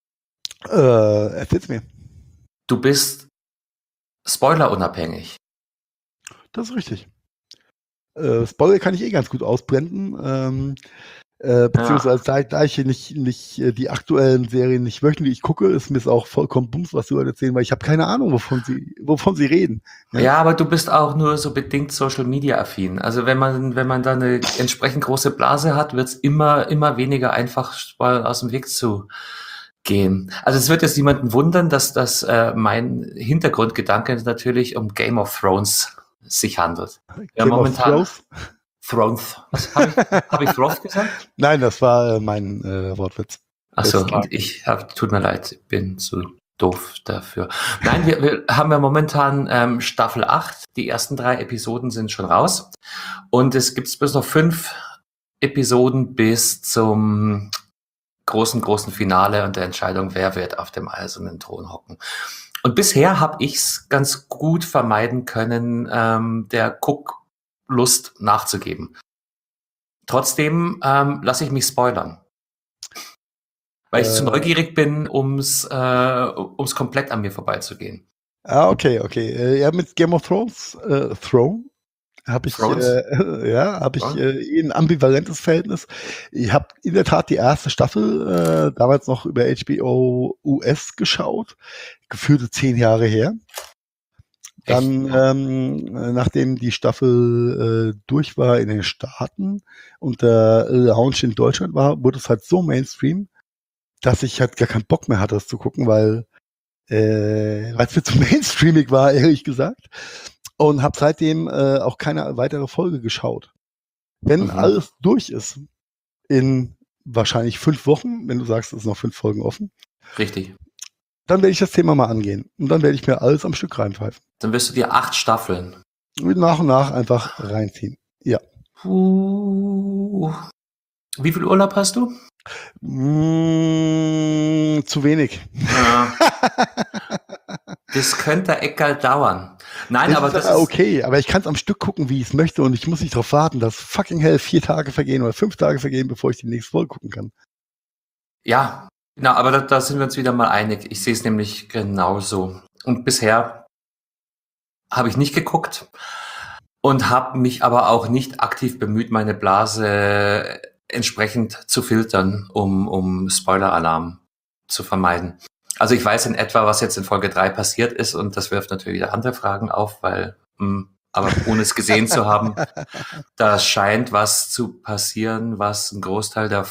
Erzähl's mir. Du bist spoilerunabhängig. Das ist richtig. Spoiler kann ich eh ganz gut ausblenden. Beziehungsweise da ich hier nicht die aktuellen Serien nicht wöchentlich gucke, ist mir es auch vollkommen bums, was du heute erzählen, weil ich habe keine Ahnung, wovon sie reden. Ja, aber du bist auch nur so bedingt Social Media affin. Also wenn man da eine entsprechend große Blase hat, wird's immer weniger einfach, mal aus dem Weg zu gehen. Also es wird jetzt niemanden wundern, dass das mein Hintergrundgedanke natürlich um Game of Thrones sich handelt. Ja, Game momentan of Thrones. Was hab ich Thrones gesagt? Nein, das war mein Wortwitz. Achso, tut mir leid, bin zu doof dafür. Nein, wir haben ja momentan Staffel 8. Die ersten 3 Episoden sind schon raus. Und es gibt bis noch 5 Episoden bis zum großen Finale und der Entscheidung, wer wird auf dem eisernen Thron hocken. Und bisher habe ich's ganz gut vermeiden können, der Gucklust nachzugeben. Trotzdem lasse ich mich spoilern. Weil ich zu neugierig bin, ums komplett an mir vorbeizugehen. Okay. Ja, mit Game of Thrones, Throne, habe ich ein ambivalentes Verhältnis. Ich habe in der Tat die erste Staffel damals noch über HBO US geschaut, gefühlte 10 Jahre her. Dann, nachdem die Staffel durch war in den Staaten und der Launch in Deutschland war, wurde es halt so Mainstream, dass ich halt gar keinen Bock mehr hatte, das zu gucken, weil es mir zu mainstreamig war, ehrlich gesagt. Und habe seitdem auch keine weitere Folge geschaut. Wenn alles durch ist, in wahrscheinlich 5 Wochen, wenn du sagst, es sind noch 5 Folgen offen. Richtig. Dann werde ich das Thema mal angehen. Und dann werde ich mir alles am Stück reinpfeifen. Dann wirst du dir 8 Staffeln. Nach und nach einfach reinziehen. Ja. Wie viel Urlaub hast du? Zu wenig. Ja, das könnte Eckerl dauern. Nein, Das aber ist das aber ist, okay, aber ich kann es am Stück gucken, wie ich es möchte und ich muss nicht darauf warten, dass fucking hell 4 Tage vergehen oder 5 Tage vergehen, bevor ich die nächste Folge gucken kann. ja, genau, aber da sind wir uns wieder mal einig. Ich sehe es nämlich genauso. Und bisher habe ich nicht geguckt und habe mich aber auch nicht aktiv bemüht, meine Blase entsprechend zu filtern, um Spoiler-Alarm zu vermeiden. Also ich weiß in etwa, was jetzt in Folge 3 passiert ist und das wirft natürlich wieder andere Fragen auf, aber ohne es gesehen zu haben, da scheint was zu passieren, was einen Großteil der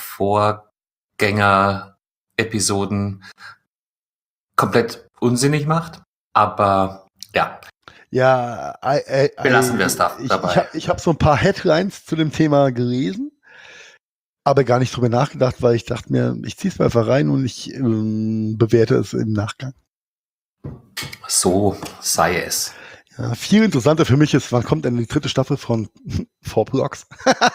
Vorgänger-Episoden komplett unsinnig macht. Aber ja, Ja, belassen wir es dabei. ich hab so ein paar Headlines zu dem Thema gelesen, aber gar nicht drüber nachgedacht, weil ich dachte mir, ich ziehe es mir einfach rein und ich bewerte es im Nachgang. So sei es. Ja, viel interessanter für mich ist, wann kommt denn die 3. Staffel von 4 Blocks?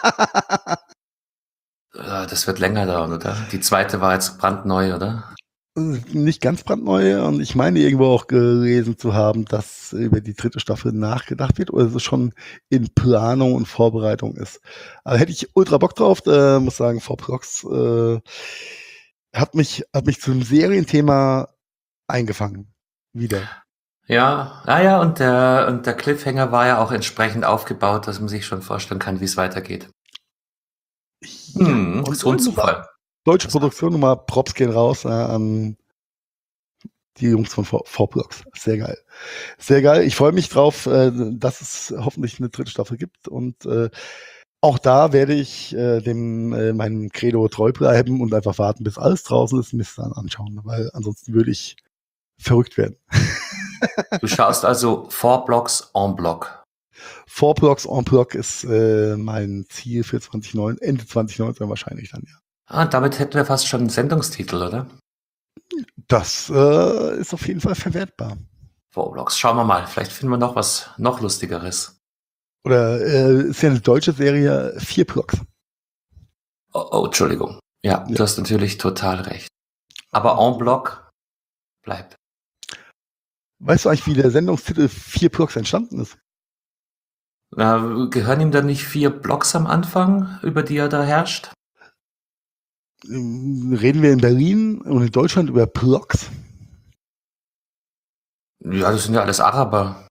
Das wird länger dauern, oder? Die 2. war jetzt brandneu, oder? Nicht ganz brandneu und ich meine irgendwo auch gelesen zu haben, dass über die 3. Staffel nachgedacht wird oder es schon in Planung und Vorbereitung ist. Also hätte ich ultra Bock drauf, muss sagen, 4 Blocks hat mich zum Serienthema eingefangen. Wieder. Ja, und der Cliffhanger war ja auch entsprechend aufgebaut, dass man sich schon vorstellen kann, wie es weitergeht. Ja, So ein Zufall. Deutsche Produktion, nochmal Props gehen raus an die Jungs von 4 Blocks. Sehr geil. Sehr geil. Ich freue mich drauf, dass es hoffentlich eine 3. Staffel gibt und auch da werde ich meinem Credo treu bleiben und einfach warten, bis alles draußen ist und mir es dann anschauen, weil ansonsten würde ich verrückt werden. Du schaust also 4 Blocks en bloc. 4 Blocks en bloc ist mein Ziel für Ende 2019 wahrscheinlich dann, ja. Und damit hätten wir fast schon einen Sendungstitel, oder? Das ist auf jeden Fall verwertbar. 4 Blocks. Schauen wir mal. Vielleicht finden wir noch was noch Lustigeres. Oder ist ja eine deutsche Serie, 4 Blocks. Oh, Entschuldigung. Ja, du hast natürlich total recht. Aber en bloc bleibt. Weißt du eigentlich, wie der Sendungstitel 4 Blocks entstanden ist? Gehören ihm dann nicht 4 Blocks am Anfang, über die er da herrscht? Reden wir in Berlin und in Deutschland über Blocks? Ja, das sind ja alles Araber.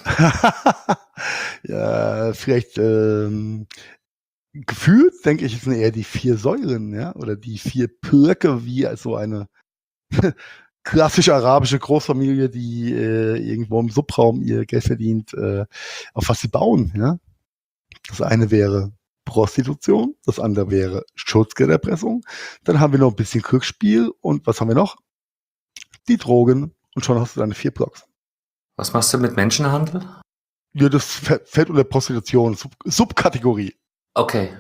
Ja, vielleicht gefühlt, denke ich, sind eher die 4 Säulen, ja, oder die 4 Blöcke, wie so eine klassische arabische Großfamilie, die irgendwo im Subraum ihr Geld verdient, auf was sie bauen, ja. Das eine wäre Prostitution, das andere wäre Schutzgelderpressung, dann haben wir noch ein bisschen Glücksspiel und was haben wir noch? Die Drogen und schon hast du deine 4 Blocks. Was machst du mit Menschenhandel? Ja, das fällt unter Prostitution, Subkategorie. Okay.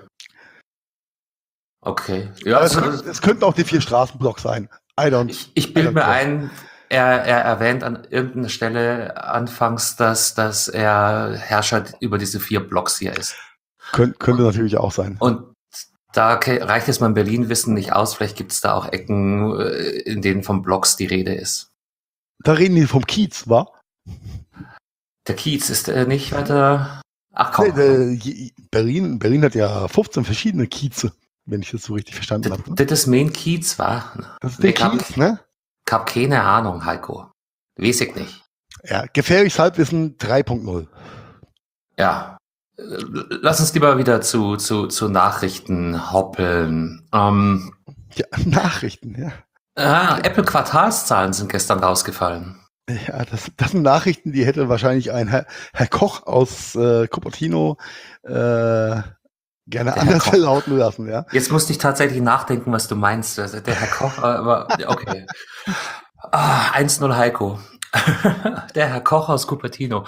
Ja, aber es könnten auch die 4 Straßenblocks sein. Ich bilde mir ein, er erwähnt an irgendeiner Stelle anfangs, dass er Herrscher über diese 4 Blocks hier ist. Könnte natürlich auch sein. Und da reicht es mein Berlin-Wissen nicht aus. Vielleicht gibt es da auch Ecken, in denen vom Blocks die Rede ist. Da reden die vom Kiez, wa? Der Kiez ist nicht weiter. Ach komm. Berlin hat ja 15 verschiedene Kieze, wenn ich das so richtig verstanden habe. Das ist mein Kiez, wa? Das ist der Kiez, ne? Ich hab keine Ahnung, Heiko. Weiß ich nicht. Ja, gefährliches Halbwissen 3.0. Ja. Lass uns lieber wieder zu Nachrichten hoppeln. Ja, Nachrichten, ja. Apple Quartalszahlen sind gestern rausgefallen. Ja, das sind Nachrichten, die hätte wahrscheinlich ein Herr Koch aus Cupertino gerne anders verlauten lassen, ja. Jetzt musste ich tatsächlich nachdenken, was du meinst. Also der Herr Koch, aber okay. 1-0 Heiko. Der Herr Koch aus Cupertino.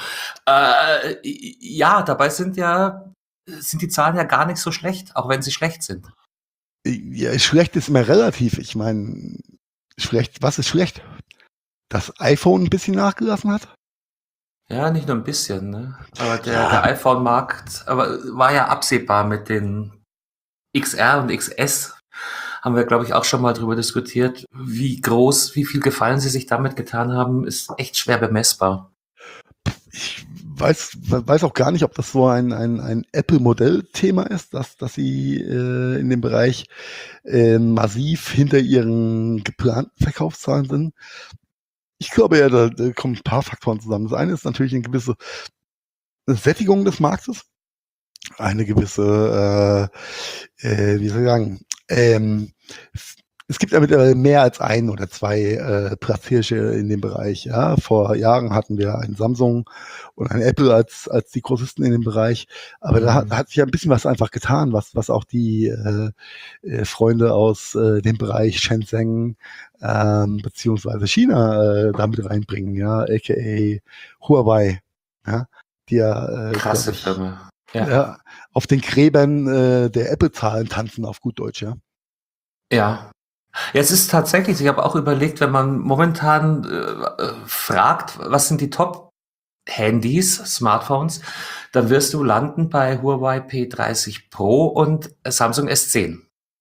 Ja, dabei sind die Zahlen ja gar nicht so schlecht, auch wenn sie schlecht sind. Ja, schlecht ist immer relativ. Ich meine, was ist schlecht? Dass iPhone ein bisschen nachgelassen hat? Ja, nicht nur ein bisschen, ne? Aber der iPhone-Markt, aber war ja absehbar mit den XR und XS. haben wir, glaube ich, auch schon mal drüber diskutiert. Wie viel Gefallen sie sich damit getan haben, ist echt schwer bemessbar. Ich weiß auch gar nicht, ob das so ein Apple-Modell-Thema ist, dass sie in dem Bereich massiv hinter ihren geplanten Verkaufszahlen sind. Ich glaube ja, da kommen ein paar Faktoren zusammen. Das eine ist natürlich eine gewisse Sättigung des Marktes, eine gewisse, wie soll ich sagen, es gibt ja mittlerweile mehr als ein oder zwei Platzhirsche in dem Bereich. Ja, vor Jahren hatten wir einen Samsung und ein Apple als die Großisten in dem Bereich. Aber da hat sich ja ein bisschen was einfach getan, was auch die Freunde aus dem Bereich Shenzhen beziehungsweise China da mit reinbringen, ja, aka Huawei, ja, die ja Krasse Firma. Ja, auf den Gräbern der Apple-Zahlen tanzen, auf gut Deutsch, ja. Ja. Ja, es ist tatsächlich, ich habe auch überlegt, wenn man momentan fragt, was sind die Top-Handys, Smartphones, dann wirst du landen bei Huawei P30 Pro und Samsung S10.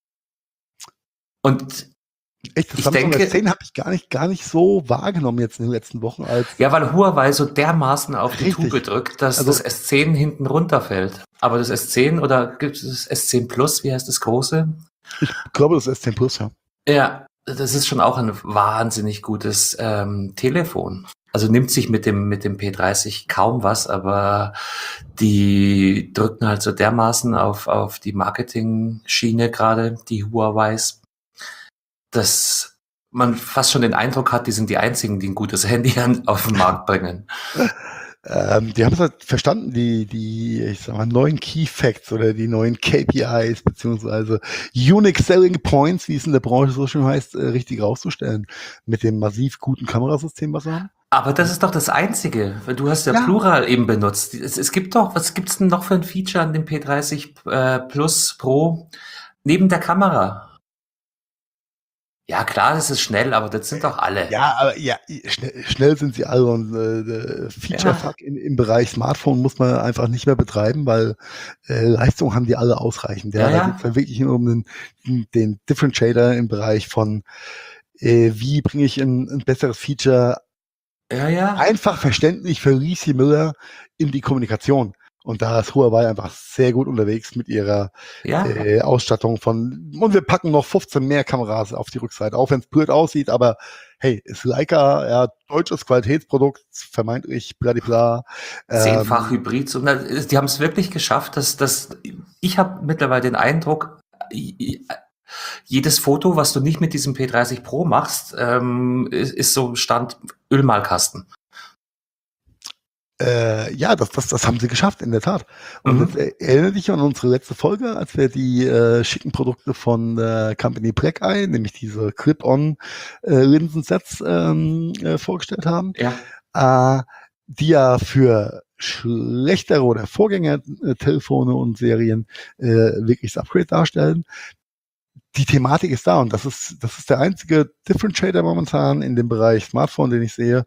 Und Echt, das ich Samsung denke, S10 habe ich gar nicht so wahrgenommen jetzt in den letzten Wochen als. ja, weil Huawei so dermaßen auf die Richtig. Tube drückt, dass Also- das S10 hinten runterfällt. Aber das S10 oder gibt es das S10 Plus, wie heißt das große? Ich glaube, das S10 Plus, ja. Ja, das ist schon auch ein wahnsinnig gutes Telefon. Also nimmt sich mit dem P30 kaum was, aber die drücken halt so dermaßen auf die Marketing-Schiene gerade, die Huaweis, dass man fast schon den Eindruck hat, die sind die einzigen, die ein gutes Handy auf den Markt bringen. Die haben es halt verstanden, die, ich sag mal, neuen Key Facts oder die neuen KPIs beziehungsweise Unique Selling Points, wie es in der Branche so schön heißt, richtig rauszustellen. Mit dem massiv guten Kamerasystem, was sie haben. Aber das ist doch das Einzige. Du hast ja, Ja. Plural eben benutzt. Es gibt doch, was gibt's denn noch für ein Feature an dem P30 Plus Pro neben der Kamera? Ja, klar, das ist schnell, aber das sind doch alle. Ja, aber ja, schnell sind sie alle und Feature-Fuck im Bereich Smartphone muss man einfach nicht mehr betreiben, weil Leistung haben die alle ausreichend. Ja, Ja, da ja. geht's dann wirklich nur um den Differentiator im Bereich von wie bringe ich ein besseres Feature Ja, ja. einfach verständlich für Riesi Müller in die Kommunikation. Und da ist Huawei einfach sehr gut unterwegs mit ihrer Ja. Ausstattung von, und wir packen noch 15 mehr Kameras auf die Rückseite, auch wenn es blöd aussieht, aber hey, ist Leica, ja, deutsches Qualitätsprodukt, vermeintlich bladibla. 10-fach Hybrid. Und die haben es wirklich geschafft, dass ich habe mittlerweile den Eindruck, jedes Foto, was du nicht mit diesem P30 Pro machst, ist so Stand Ölmalkasten. Ja, das haben sie geschafft, in der Tat. Und jetzt erinnere dich an unsere letzte Folge, als wir die schicken Produkte von der Company Black Eye, nämlich diese Clip-on-Linsensets vorgestellt haben, die ja für schlechtere oder Vorgängertelefone und Serien wirklich das Upgrade darstellen. Die Thematik ist da und das ist der einzige Differentiator momentan in dem Bereich Smartphone, den ich sehe.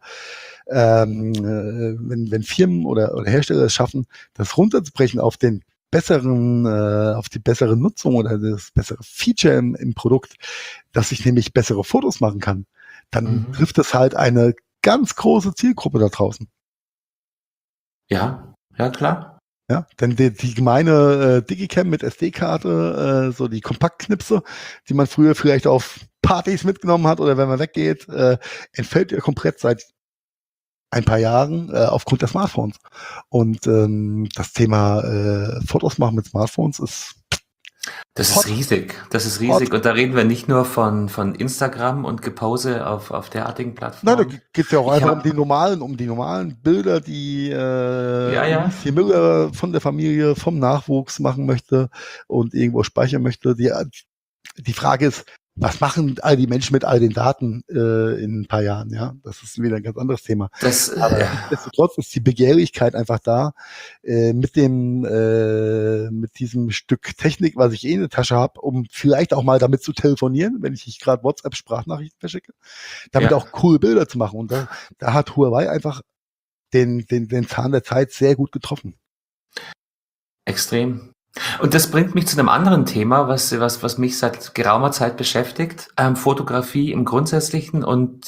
Wenn Firmen oder Hersteller es schaffen, das runterzubrechen auf den besseren, auf die bessere Nutzung oder das bessere Feature im Produkt, dass ich nämlich bessere Fotos machen kann, dann trifft es halt eine ganz große Zielgruppe da draußen. Ja, ja klar. Ja, denn die gemeine Digicam mit SD-Karte, so die Kompaktknipse, die man früher vielleicht auf Partys mitgenommen hat oder wenn man weggeht, entfällt ja komplett seit ein paar Jahren aufgrund der Smartphones. Und das Thema Fotos machen mit Smartphones ist ist riesig. Das ist riesig. Und da reden wir nicht nur von Instagram und Gepose auf derartigen Plattformen. Nein, da geht es ja auch einfach um die normalen Bilder, die Riesi Müller von der Familie, vom Nachwuchs machen möchte und irgendwo speichern möchte. Die Frage ist, was machen all die Menschen mit all den Daten in ein paar Jahren? Ja, das ist wieder ein ganz anderes Thema. Aber nichtsdestotrotz ist die Begehrlichkeit einfach da, mit diesem Stück Technik, was ich in der Tasche habe, um vielleicht auch mal damit zu telefonieren, wenn ich nicht gerade WhatsApp-Sprachnachrichten verschicke, damit auch coole Bilder zu machen. Und da hat Huawei einfach den Zahn der Zeit sehr gut getroffen. Extrem. Und das bringt mich zu einem anderen Thema, was mich seit geraumer Zeit beschäftigt. Fotografie im Grundsätzlichen und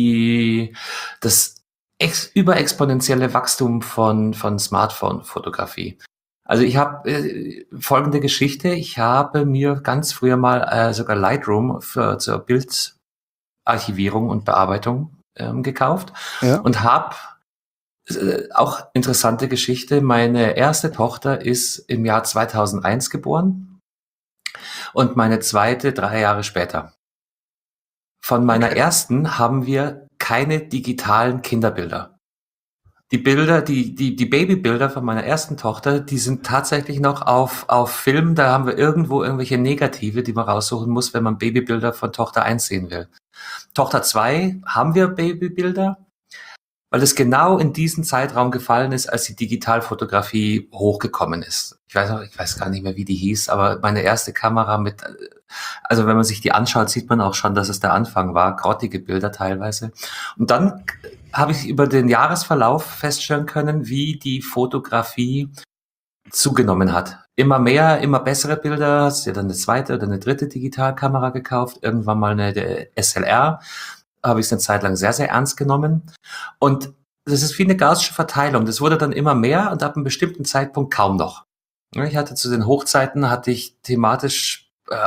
das überexponentielle Wachstum von Smartphone-Fotografie. Also ich habe folgende Geschichte. Ich habe mir ganz früher mal sogar Lightroom zur Bildarchivierung und Bearbeitung gekauft Ja. und habe auch interessante Geschichte. Meine erste Tochter ist im Jahr 2001 geboren und meine zweite 3 Jahre später. Von meiner ersten haben wir keine digitalen Kinderbilder. Die Bilder, die Babybilder von meiner ersten Tochter, die sind tatsächlich noch auf Film. Da haben wir irgendwo irgendwelche Negative, die man raussuchen muss, wenn man Babybilder von Tochter 1 sehen will. Tochter 2 haben wir Babybilder, weil es genau in diesen Zeitraum gefallen ist, als die Digitalfotografie hochgekommen ist. Ich weiß gar nicht mehr, wie die hieß, aber meine erste Kamera also wenn man sich die anschaut, sieht man auch schon, dass es der Anfang war, grottige Bilder teilweise. Und dann habe ich über den Jahresverlauf feststellen können, wie die Fotografie zugenommen hat. Immer mehr, immer bessere Bilder, hast dir dann eine zweite oder eine dritte Digitalkamera gekauft, irgendwann mal eine SLR, habe ich es eine Zeit lang sehr, sehr ernst genommen. Und das ist wie eine gaußsche Verteilung. Das wurde dann immer mehr und ab einem bestimmten Zeitpunkt kaum noch. Ich hatte zu den Hochzeiten, hatte ich thematisch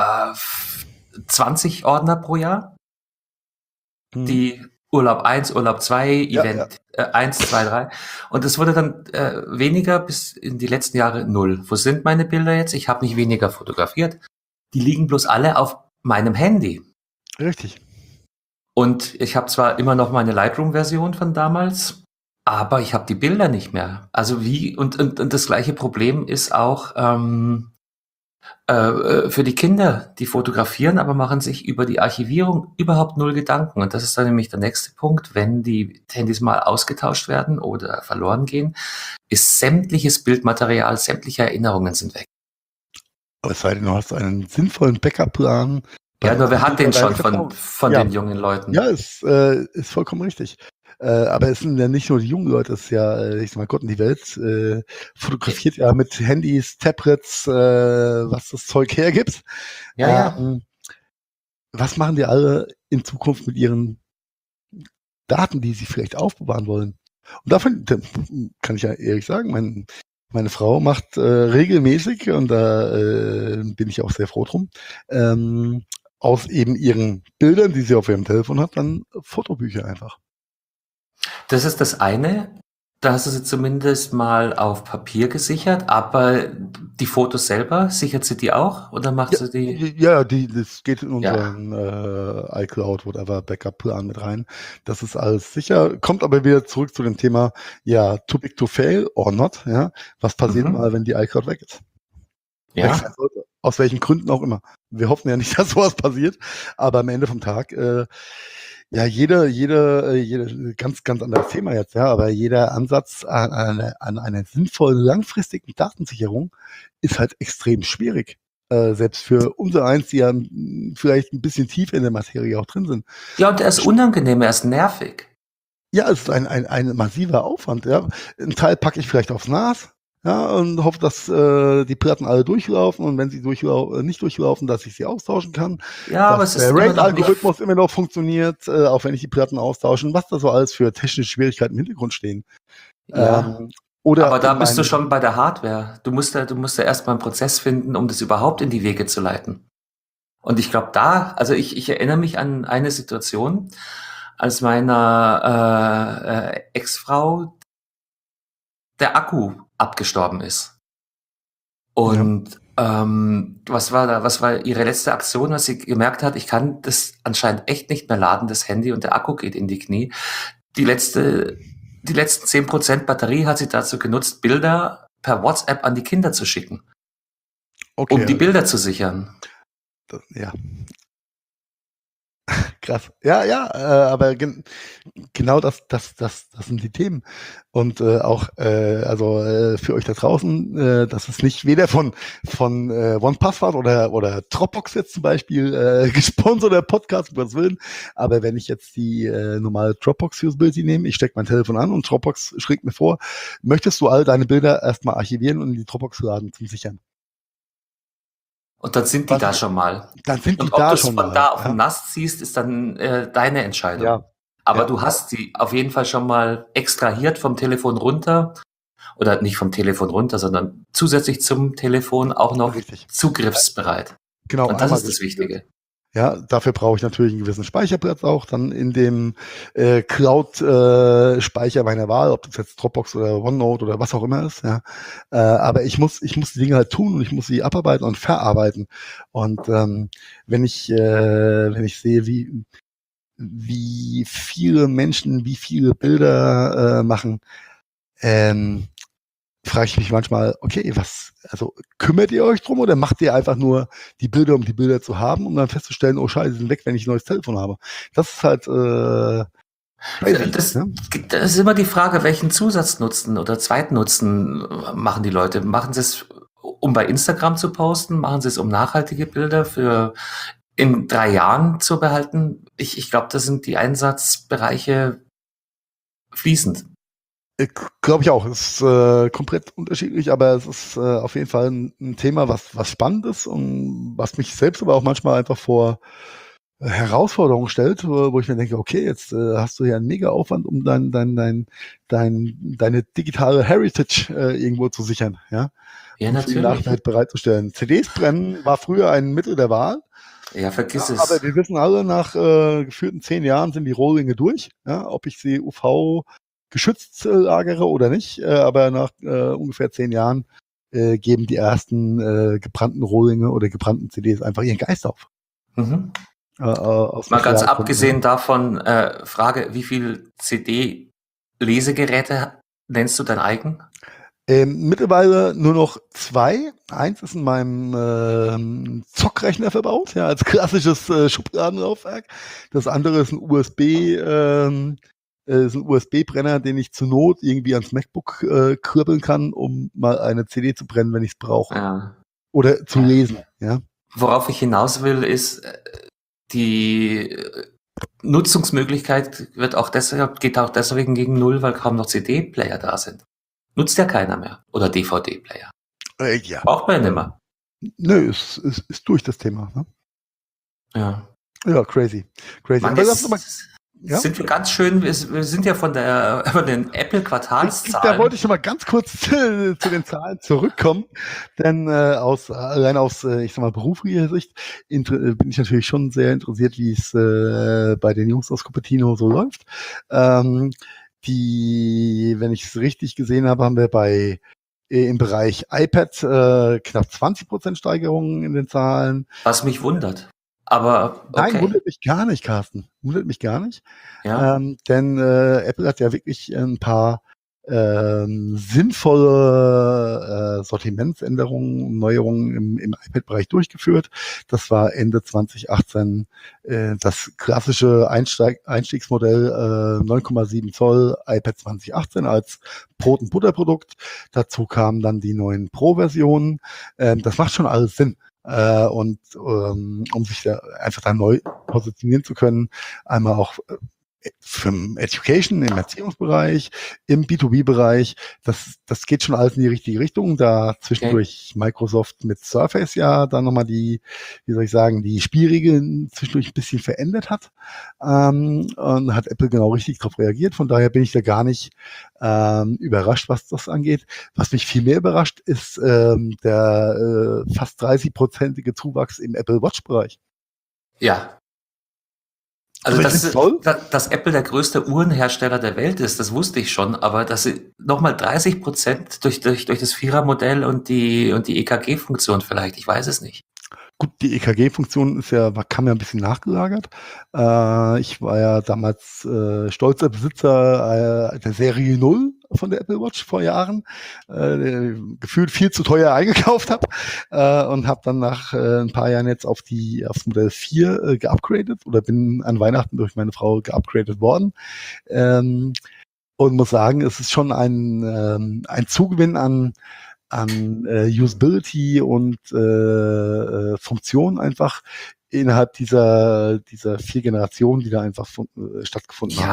20 Ordner pro Jahr. Die Urlaub 1, Urlaub 2, Event 1, 2, 3. Und es wurde dann weniger bis in die letzten Jahre 0. Wo sind meine Bilder jetzt? Ich habe nicht weniger fotografiert. Die liegen bloß alle auf meinem Handy. Richtig. Und ich habe zwar immer noch meine Lightroom-Version von damals, aber ich habe die Bilder nicht mehr. Also und das gleiche Problem ist auch für die Kinder, die fotografieren, aber machen sich über die Archivierung überhaupt null Gedanken. Und das ist dann nämlich der nächste Punkt, wenn die Handys mal ausgetauscht werden oder verloren gehen, ist sämtliches Bildmaterial, sämtliche Erinnerungen sind weg. Aber es sei denn, du hast einen sinnvollen Backup-Plan. Ja, nur wer hat den schon von den jungen Leuten? Ja, ist vollkommen richtig. Aber es sind ja nicht nur die jungen Leute, es ist ja, ich sag mal, Gott und die Welt fotografiert ja mit Handys, Tablets, was das Zeug hergibt. Ja. Was machen die alle in Zukunft mit ihren Daten, die sie vielleicht aufbewahren wollen? Und davon kann ich ja ehrlich sagen, meine Frau macht regelmäßig, und da bin ich auch sehr froh drum, aus eben ihren Bildern, die sie auf ihrem Telefon hat, dann Fotobücher einfach. Das ist das eine. Da hast du sie zumindest mal auf Papier gesichert, aber die Fotos selber, sichert sie die auch? Oder macht sie die? Ja, das geht in unseren iCloud, whatever, Backup-Plan mit rein. Das ist alles sicher. Kommt aber wieder zurück zu dem Thema, ja, too big to fail or not, ja. Was passiert mal, wenn die iCloud weg ist? Ja. Aus welchen Gründen auch immer. Wir hoffen ja nicht, dass sowas passiert, aber am Ende vom Tag, jeder, ganz, ganz anderes Thema jetzt, ja, aber jeder Ansatz an einer sinnvollen, langfristigen Datensicherung ist halt extrem schwierig. Selbst für unser eins, die ja vielleicht ein bisschen tiefer in der Materie auch drin sind. Ja, und er ist unangenehm, er ist nervig. Ja, es ist ein massiver Aufwand, ja. Einen Teil packe ich vielleicht aufs NAS, ja, und hoffe, dass die Platten alle durchlaufen, und wenn sie nicht durchlaufen, dass ich sie austauschen kann. Ja, aber es ist der RAID-Algorithmus immer noch funktioniert, auch wenn ich die Platten austausche, was da so alles für technische Schwierigkeiten im Hintergrund stehen. Ja. Aber da bist du schon bei der Hardware. Du musst ja erstmal einen Prozess finden, um das überhaupt in die Wege zu leiten. Und ich glaube also ich erinnere mich an eine Situation, als meiner Ex-Frau der Akku abgestorben ist. Und was war ihre letzte Aktion, als sie gemerkt hat, ich kann das anscheinend echt nicht mehr laden, das Handy, und der Akku geht in die Knie. Die letzten 10% Batterie hat sie dazu genutzt, Bilder per WhatsApp an die Kinder zu schicken. Okay, um die Bilder zu sichern. Ja. Krass. Ja, aber genau das sind die Themen. Und auch, für euch da draußen, das ist nicht weder von OnePassword oder Dropbox jetzt zum Beispiel gesponsert, der Podcast, um Gottes Willen. Aber wenn ich jetzt die normale Dropbox-Usability nehme, ich stecke mein Telefon an und Dropbox schlägt mir vor, möchtest du all deine Bilder erstmal archivieren und in die Dropbox laden zum Sichern? Und dann sind die da schon mal. Dann sind die Und ob da du es schon von mal. da auf Ja, den Nast ziehst, ist dann deine Entscheidung. ja, Aber ja, du hast sie auf jeden Fall schon mal extrahiert vom Telefon runter oder nicht vom Telefon runter, sondern zusätzlich zum Telefon auch noch richtig. zugriffsbereit. Genau, Und das einmal ist das gespiegelt. Wichtige. Ja, dafür brauche ich natürlich einen gewissen Speicherplatz auch dann in dem Cloud-Speicher meiner Wahl, ob das jetzt Dropbox oder OneNote oder was auch immer ist. Ja, aber ich muss die Dinge halt tun und ich muss sie abarbeiten und verarbeiten. Und wenn ich sehe, wie viele Menschen, wie viele Bilder machen, frage ich mich manchmal, okay, also kümmert ihr euch drum oder macht ihr einfach nur die Bilder, um die Bilder zu haben, um dann festzustellen, oh Scheiße, die sind weg, wenn ich ein neues Telefon habe. Das ist halt crazy. Das, Ne? das ist immer die Frage, welchen Zusatznutzen oder Zweitnutzen machen die Leute? Machen sie es, um bei Instagram zu posten? Machen sie es, um nachhaltige Bilder für in 3 Jahren zu behalten? Ich glaube, das sind die Einsatzbereiche fließend. Glaube ich auch. Es ist komplett unterschiedlich, aber es ist auf jeden Fall ein Thema, was spannend ist und was mich selbst aber auch manchmal einfach vor Herausforderungen stellt, wo ich mir denke, okay, jetzt hast du ja einen mega Aufwand, um deine digitale Heritage irgendwo zu sichern, ja, Ja, und für die natürlich. Nachwelt bereitzustellen. CDs brennen war früher ein Mittel der Wahl, Ja, vergiss ja, aber es. wir wissen alle, nach geführten 10 Jahren sind die Rohlinge durch, ja, ob ich sie UV geschützt lagere oder nicht, aber nach ungefähr 10 Jahren geben die ersten gebrannten Rohlinge oder gebrannten CDs einfach ihren Geist auf. Mhm. Aus Mal ganz Materialgründen, abgesehen davon, Frage, wie viel CD-Lesegeräte nennst du dein eigen? Mittlerweile nur noch 2. Eins ist in meinem Zockrechner verbaut, ja, als klassisches Schubladenlaufwerk. Das andere ist ein USB-Brenner, den ich zur Not irgendwie ans MacBook kribbeln kann, um mal eine CD zu brennen, wenn ich es brauche. Ja. Oder zu lesen, ja. Worauf ich hinaus will, ist, die Nutzungsmöglichkeit geht auch deswegen gegen null, weil kaum noch CD-Player da sind. Nutzt ja keiner mehr. Oder DVD-Player. Ja. Braucht man ja nimmer. Nö, ist durch das Thema. Ne? Ja. Ja, crazy. Mann, Aber lass uns mal, ja? sind wir ganz schön, wir sind ja von den Da Apple-Quartalszahlen. wollte ich schon mal ganz kurz zu den Zahlen zurückkommen, denn allein aus, ich sag mal, beruflicher Sicht bin ich natürlich schon sehr interessiert, wie es bei den Jungs aus Cupertino so läuft. Wenn ich es richtig gesehen habe, haben wir im Bereich iPad knapp 20% Steigerungen in den Zahlen. Was mich wundert. Aber okay. Nein, wundert mich gar nicht, Carsten. Wundert mich gar nicht. Ja. Denn Apple hat ja wirklich ein paar sinnvolle Sortimentsänderungen und Neuerungen im iPad-Bereich durchgeführt. Das war Ende 2018 das klassische Einstiegsmodell 9,7 Zoll iPad 2018 als Brot- und Butterprodukt. Dazu kamen dann die neuen Pro-Versionen. Das macht schon alles Sinn. Um sich da einfach da neu positionieren zu können, einmal auch für Education im Erziehungsbereich, im B2B-Bereich, das geht schon alles in die richtige Richtung, da zwischendurch Microsoft mit Surface ja dann nochmal die Spielregeln zwischendurch ein bisschen verändert hat, und hat Apple genau richtig darauf reagiert, von daher bin ich da gar nicht überrascht, was das angeht. Was mich viel mehr überrascht, ist der fast 30%ige Zuwachs im Apple Watch-Bereich. Ja. Also, dass Apple der größte Uhrenhersteller der Welt ist, das wusste ich schon, aber dass sie nochmal 30% durch das Vierermodell und die EKG-Funktion vielleicht, ich weiß es nicht. Gut, die EKG-Funktion kam ja ein bisschen nachgelagert. Ich war ja damals stolzer Besitzer der Serie 0 von der Apple Watch vor Jahren, gefühlt viel zu teuer eingekauft habe und habe dann nach ein paar Jahren jetzt aufs Modell 4 geupgradet oder bin an Weihnachten durch meine Frau geupgradet worden. Und muss sagen, es ist schon ein Zugewinn an Usability und Funktion einfach innerhalb dieser 4 Generationen, die da einfach stattgefunden haben.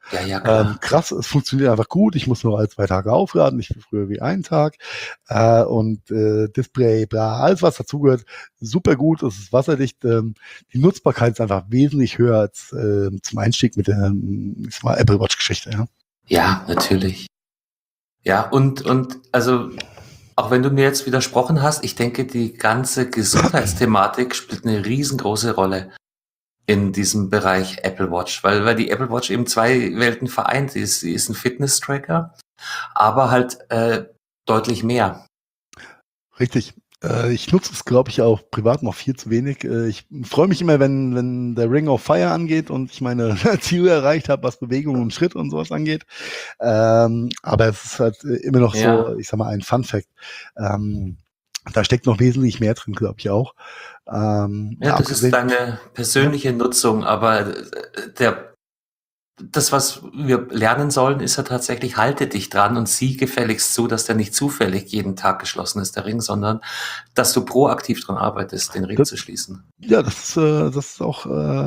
Ja, ja, klar. Krass, es funktioniert einfach gut. Ich muss nur alle 2 Tage aufladen, nicht wie früher wie einen Tag. Display, bla, alles was dazugehört, super gut. Es ist wasserdicht. Die Nutzbarkeit ist einfach wesentlich höher als zum Einstieg mit der Apple Watch-Geschichte. Ja. Ja, natürlich. Ja, und also, auch wenn du mir jetzt widersprochen hast, ich denke, die ganze Gesundheitsthematik spielt eine riesengroße Rolle in diesem Bereich Apple Watch, weil die Apple Watch eben zwei Welten vereint. Sie ist ein Fitness-Tracker, aber halt deutlich mehr. Richtig. Ich nutze es, glaube ich, auch privat noch viel zu wenig. Ich freue mich immer, wenn der Ring of Fire angeht und ich meine Ziele erreicht habe, was Bewegung und Schritt und sowas angeht. Aber es ist halt immer noch so, ich sag mal, ein Fun-Fact. Da steckt noch wesentlich mehr drin, glaube ich auch. Das ist deine persönliche Nutzung, aber das, was wir lernen sollen, ist ja tatsächlich, halte dich dran und sieh gefälligst zu, dass der nicht zufällig jeden Tag geschlossen ist, der Ring, sondern dass du proaktiv dran arbeitest, den Ring zu schließen. Ja, das ist auch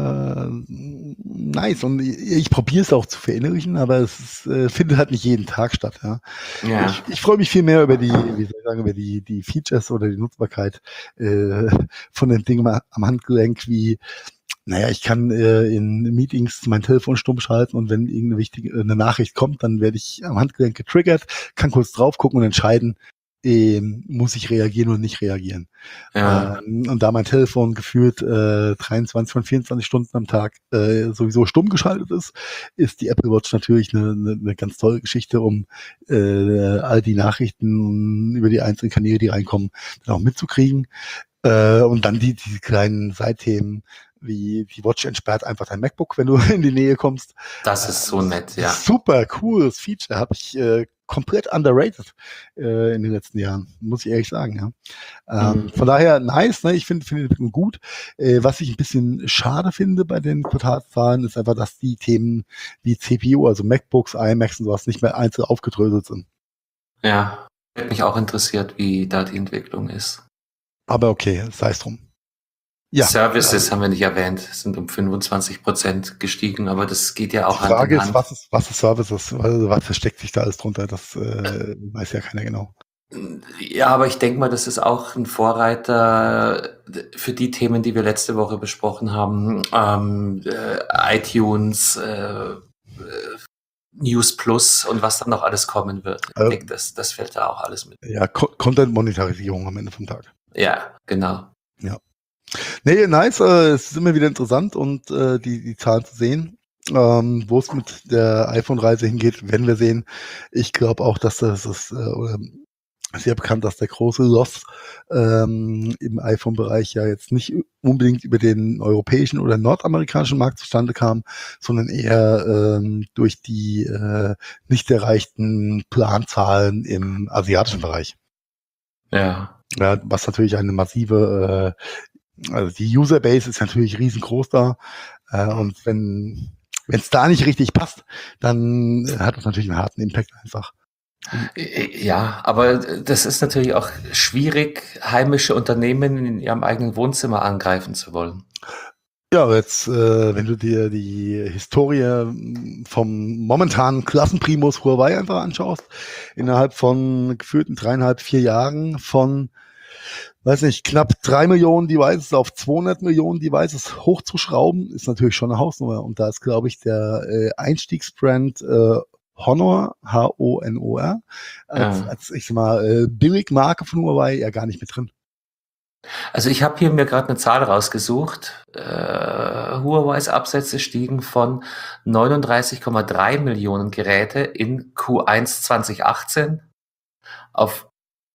nice und ich probiere es auch zu verinnerlichen, aber es findet halt nicht jeden Tag statt. Ja. Ich freue mich viel mehr über die Features oder die Nutzbarkeit von dem Ding am Handgelenk, wie ich kann in Meetings mein Telefon stumm schalten und wenn irgendeine eine Nachricht kommt, dann werde ich am Handgelenk getriggert, kann kurz drauf gucken und entscheiden, muss ich reagieren oder nicht reagieren. Ja. Und da mein Telefon gefühlt 23 von 24 Stunden am Tag sowieso stumm geschaltet ist die Apple Watch natürlich eine ganz tolle Geschichte, um all die Nachrichten über die einzelnen Kanäle, die reinkommen, dann auch mitzukriegen. Und dann die kleinen Seitthemen, wie die Watch entsperrt einfach dein MacBook, wenn du in die Nähe kommst. Das ist so nett, ja. Super cooles Feature, habe ich komplett underrated in den letzten Jahren, muss ich ehrlich sagen. Ja. Von daher nice, ne? Ich finde den gut. Was ich ein bisschen schade finde bei den Quartalszahlen, ist einfach, dass die Themen wie CPU, also MacBooks, iMacs und sowas nicht mehr einzeln aufgedröselt sind. Ja, hat mich auch interessiert, wie da die Entwicklung ist. Aber okay, sei es drum. Ja. Services haben wir nicht erwähnt, sind um 25% gestiegen, aber das geht ja auch Hand in Hand. Die Frage ist, was ist Services? Also, was versteckt sich da alles drunter? Das weiß ja keiner genau. Ja, aber ich denke mal, das ist auch ein Vorreiter für die Themen, die wir letzte Woche besprochen haben. iTunes, News Plus und was dann noch alles kommen wird. Ich denke, das fällt da auch alles mit. Ja, Content-Monetarisierung am Ende vom Tag. Ja, genau. Ja. Nee, nice. Es ist immer wieder interessant und die Zahlen zu sehen. Wo es mit der iPhone-Reise hingeht, werden wir sehen. Ich glaube auch, dass das ist sehr bekannt, dass der große Loss im iPhone-Bereich ja jetzt nicht unbedingt über den europäischen oder nordamerikanischen Markt zustande kam, sondern eher durch die nicht erreichten Planzahlen im asiatischen Bereich. Ja. Ja, was natürlich eine massive also die Userbase ist natürlich riesengroß da und wenn es da nicht richtig passt, dann hat das natürlich einen harten Impact einfach. Ja, aber das ist natürlich auch schwierig, heimische Unternehmen in ihrem eigenen Wohnzimmer angreifen zu wollen. Ja, jetzt, wenn du dir die Historie vom momentanen Klassenprimus Huawei einfach anschaust, innerhalb von gefühlten 3,5, 4 Jahren von weiß nicht, knapp 3 Millionen Devices auf 200 Millionen Devices hochzuschrauben, ist natürlich schon eine Hausnummer. Und da ist, glaube ich, der Einstiegsbrand Honor, Honor, als ich sag mal, Billigmarke von Huawei ja gar nicht mit drin. Also ich habe hier mir gerade eine Zahl rausgesucht. Huawei's Absätze stiegen von 39,3 Millionen Geräte in Q1 2018 auf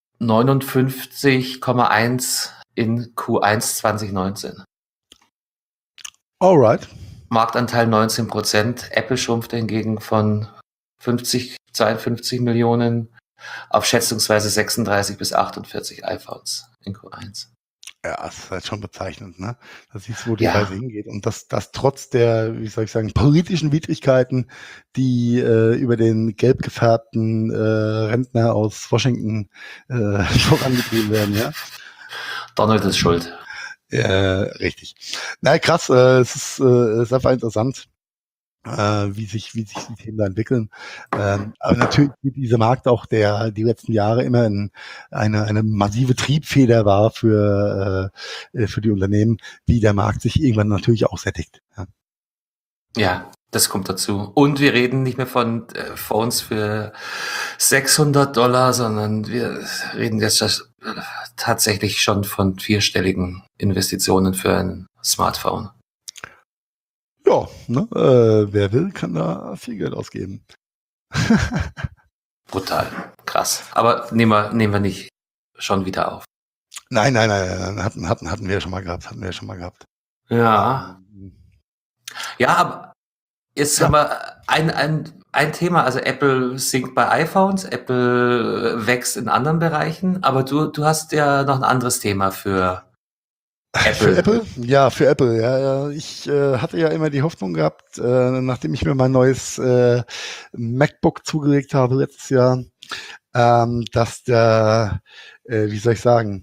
59,1 in Q1 2019. Alright. Marktanteil 19%. Apple schrumpfte hingegen von 52 Millionen auf schätzungsweise 36 bis 48 iPhones in Q1. Ja, das ist halt schon bezeichnend, ne? Da siehst du, wo die Reise hingeht. Und das trotz der, wie soll ich sagen, politischen Widrigkeiten, die über den gelb gefärbten Rentner aus Washington vorangetrieben werden, ja. Donald ist schuld. Richtig. Na krass, es ist einfach interessant. wie sich die Themen da entwickeln. Aber natürlich wird dieser Markt auch, der die letzten Jahre immer eine massive Triebfeder war für die Unternehmen, wie der Markt sich irgendwann natürlich auch sättigt. Ja. Ja, das kommt dazu. Und wir reden nicht mehr von Phones für $600, sondern wir reden jetzt tatsächlich schon von 4-stelligen Investitionen für ein Smartphone. Ja, ne, wer will, kann da viel Geld ausgeben. Brutal, krass. Aber nehmen wir nicht schon wieder auf. Nein, hatten wir schon mal gehabt. Ja. Ja, aber jetzt haben wir ein Thema, also Apple sinkt bei iPhones, Apple wächst in anderen Bereichen, aber du hast ja noch ein anderes Thema für Apple. Für Apple? Ja, für Apple. Ja. Ich hatte ja immer die Hoffnung gehabt, nachdem ich mir mein neues MacBook zugelegt habe letztes Jahr, dass der, wie soll ich sagen,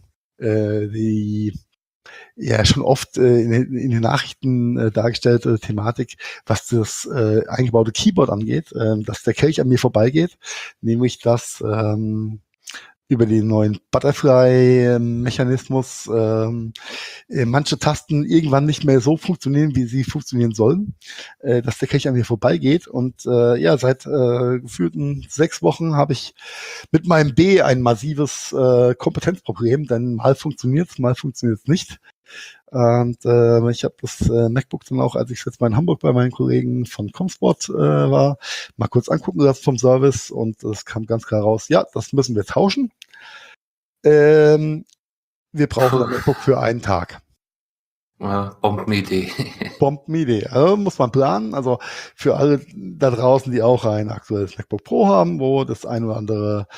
die ja schon oft in den Nachrichten dargestellte Thematik, was das eingebaute Keyboard angeht, dass der Kelch an mir vorbeigeht, nämlich dass über den neuen Butterfly-Mechanismus manche Tasten irgendwann nicht mehr so funktionieren, wie sie funktionieren sollen, dass der Kelch an mir vorbeigeht. Und ja, seit gefühlten 6 Wochen habe ich mit meinem B ein massives Kompetenzproblem, denn mal funktioniert's nicht. Und ich habe das MacBook dann auch, als ich jetzt mal in Hamburg bei meinen Kollegen von Comsport war, mal kurz angucken lassen vom Service und es kam ganz klar raus, ja, das müssen wir tauschen. Wir brauchen ein MacBook für einen Tag. Bombenidee. Bombenidee. Also muss man planen. Also für alle da draußen, die auch ein aktuelles MacBook Pro haben, wo das ein oder andere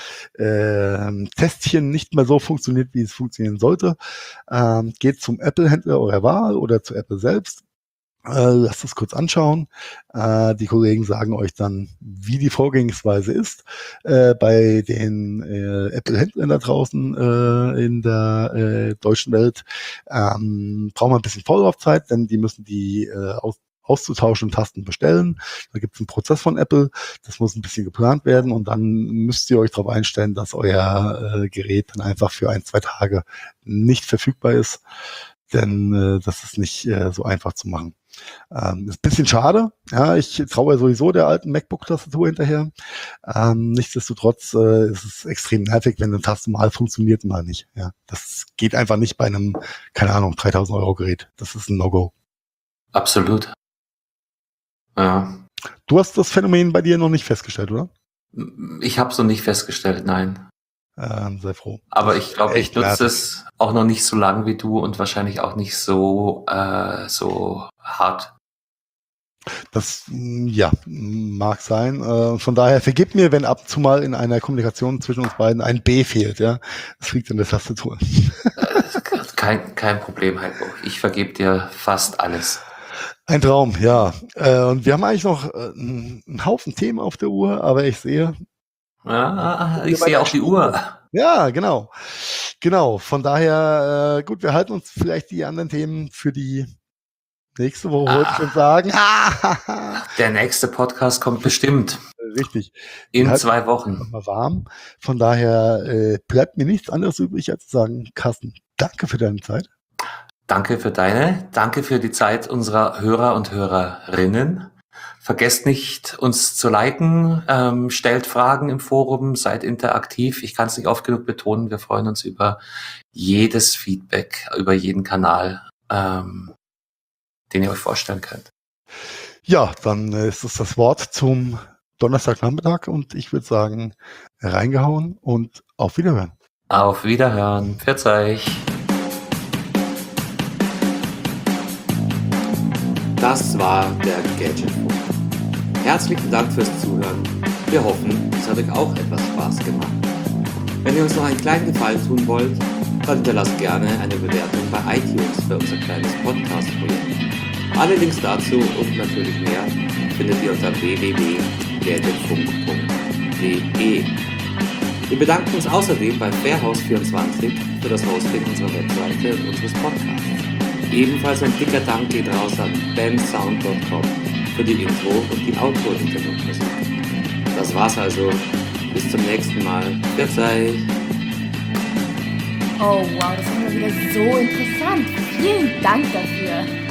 Testchen nicht mehr so funktioniert, wie es funktionieren sollte, geht zum Apple-Händler eurer Wahl oder zu Apple selbst. Lasst es kurz anschauen. Die Kollegen sagen euch dann, wie die Vorgehensweise ist. Bei den Apple-Händlern da draußen in der deutschen Welt brauchen wir ein bisschen Vorlaufzeit, denn die müssen die auszutauschenden Tasten bestellen. Da gibt es einen Prozess von Apple, das muss ein bisschen geplant werden und dann müsst ihr euch darauf einstellen, dass euer Gerät dann einfach für 1-2 Tage nicht verfügbar ist, denn das ist nicht so einfach zu machen. Ist ein bisschen schade. Ja, ich traue sowieso der alten MacBook-Tastatur hinterher. Nichtsdestotrotz ist es extrem nervig, wenn eine Taste mal funktioniert, mal nicht. Ja, das geht einfach nicht bei einem, keine Ahnung, 3.000 € Gerät. Das ist ein No-Go. Absolut. Ja. Du hast das Phänomen bei dir noch nicht festgestellt, oder? Ich habe es noch nicht festgestellt, nein. Sei froh. Aber ich glaube, ich nutze es auch noch nicht so lang wie du und wahrscheinlich auch nicht so hart. Das, ja, mag sein. Von daher vergib mir, wenn ab und zu mal in einer Kommunikation zwischen uns beiden ein B fehlt. Ja, das liegt an der Tastatur. Kein Problem, Heiko. Ich vergebe dir fast alles. Ein Traum, ja. Und wir haben eigentlich noch einen Haufen Themen auf der Uhr, aber ich sehe... Ja, ich sehe auch die Uhr. Ja, genau. Genau, von daher, gut, wir halten uns vielleicht die anderen Themen für die nächste Woche, wollte ich schon sagen. Der nächste Podcast kommt bestimmt. Richtig. In 2 Wochen. Mal warm. Von daher bleibt mir nichts anderes übrig, als zu sagen, Carsten, danke für deine Zeit. Danke für danke für die Zeit unserer Hörer und Hörerinnen. Vergesst nicht, uns zu liken, stellt Fragen im Forum, seid interaktiv. Ich kann es nicht oft genug betonen, wir freuen uns über jedes Feedback, über jeden Kanal, den ihr euch vorstellen könnt. Ja, dann ist es das Wort zum Donnerstagnachmittag und ich würde sagen, reingehauen und auf Wiederhören. Auf Wiederhören. Pfiat euch. Das war der Gadgetfunk. Herzlichen Dank fürs Zuhören. Wir hoffen, es hat euch auch etwas Spaß gemacht. Wenn ihr uns noch einen kleinen Gefallen tun wollt, dann hinterlasst gerne eine Bewertung bei iTunes für unser kleines Podcast-Projekt. Alle Links dazu und natürlich mehr findet ihr unter www.gadgetfunk.de. Wir bedanken uns außerdem bei Fairhouse24 für das Hosting unserer Webseite und unseres Podcasts. Ebenfalls ein dicker Dank geht raus an bensound.com für die Intro und die Outros. Das war's also. Bis zum nächsten Mal. Grüß euch. Oh wow, das war wieder so interessant. Vielen Dank dafür.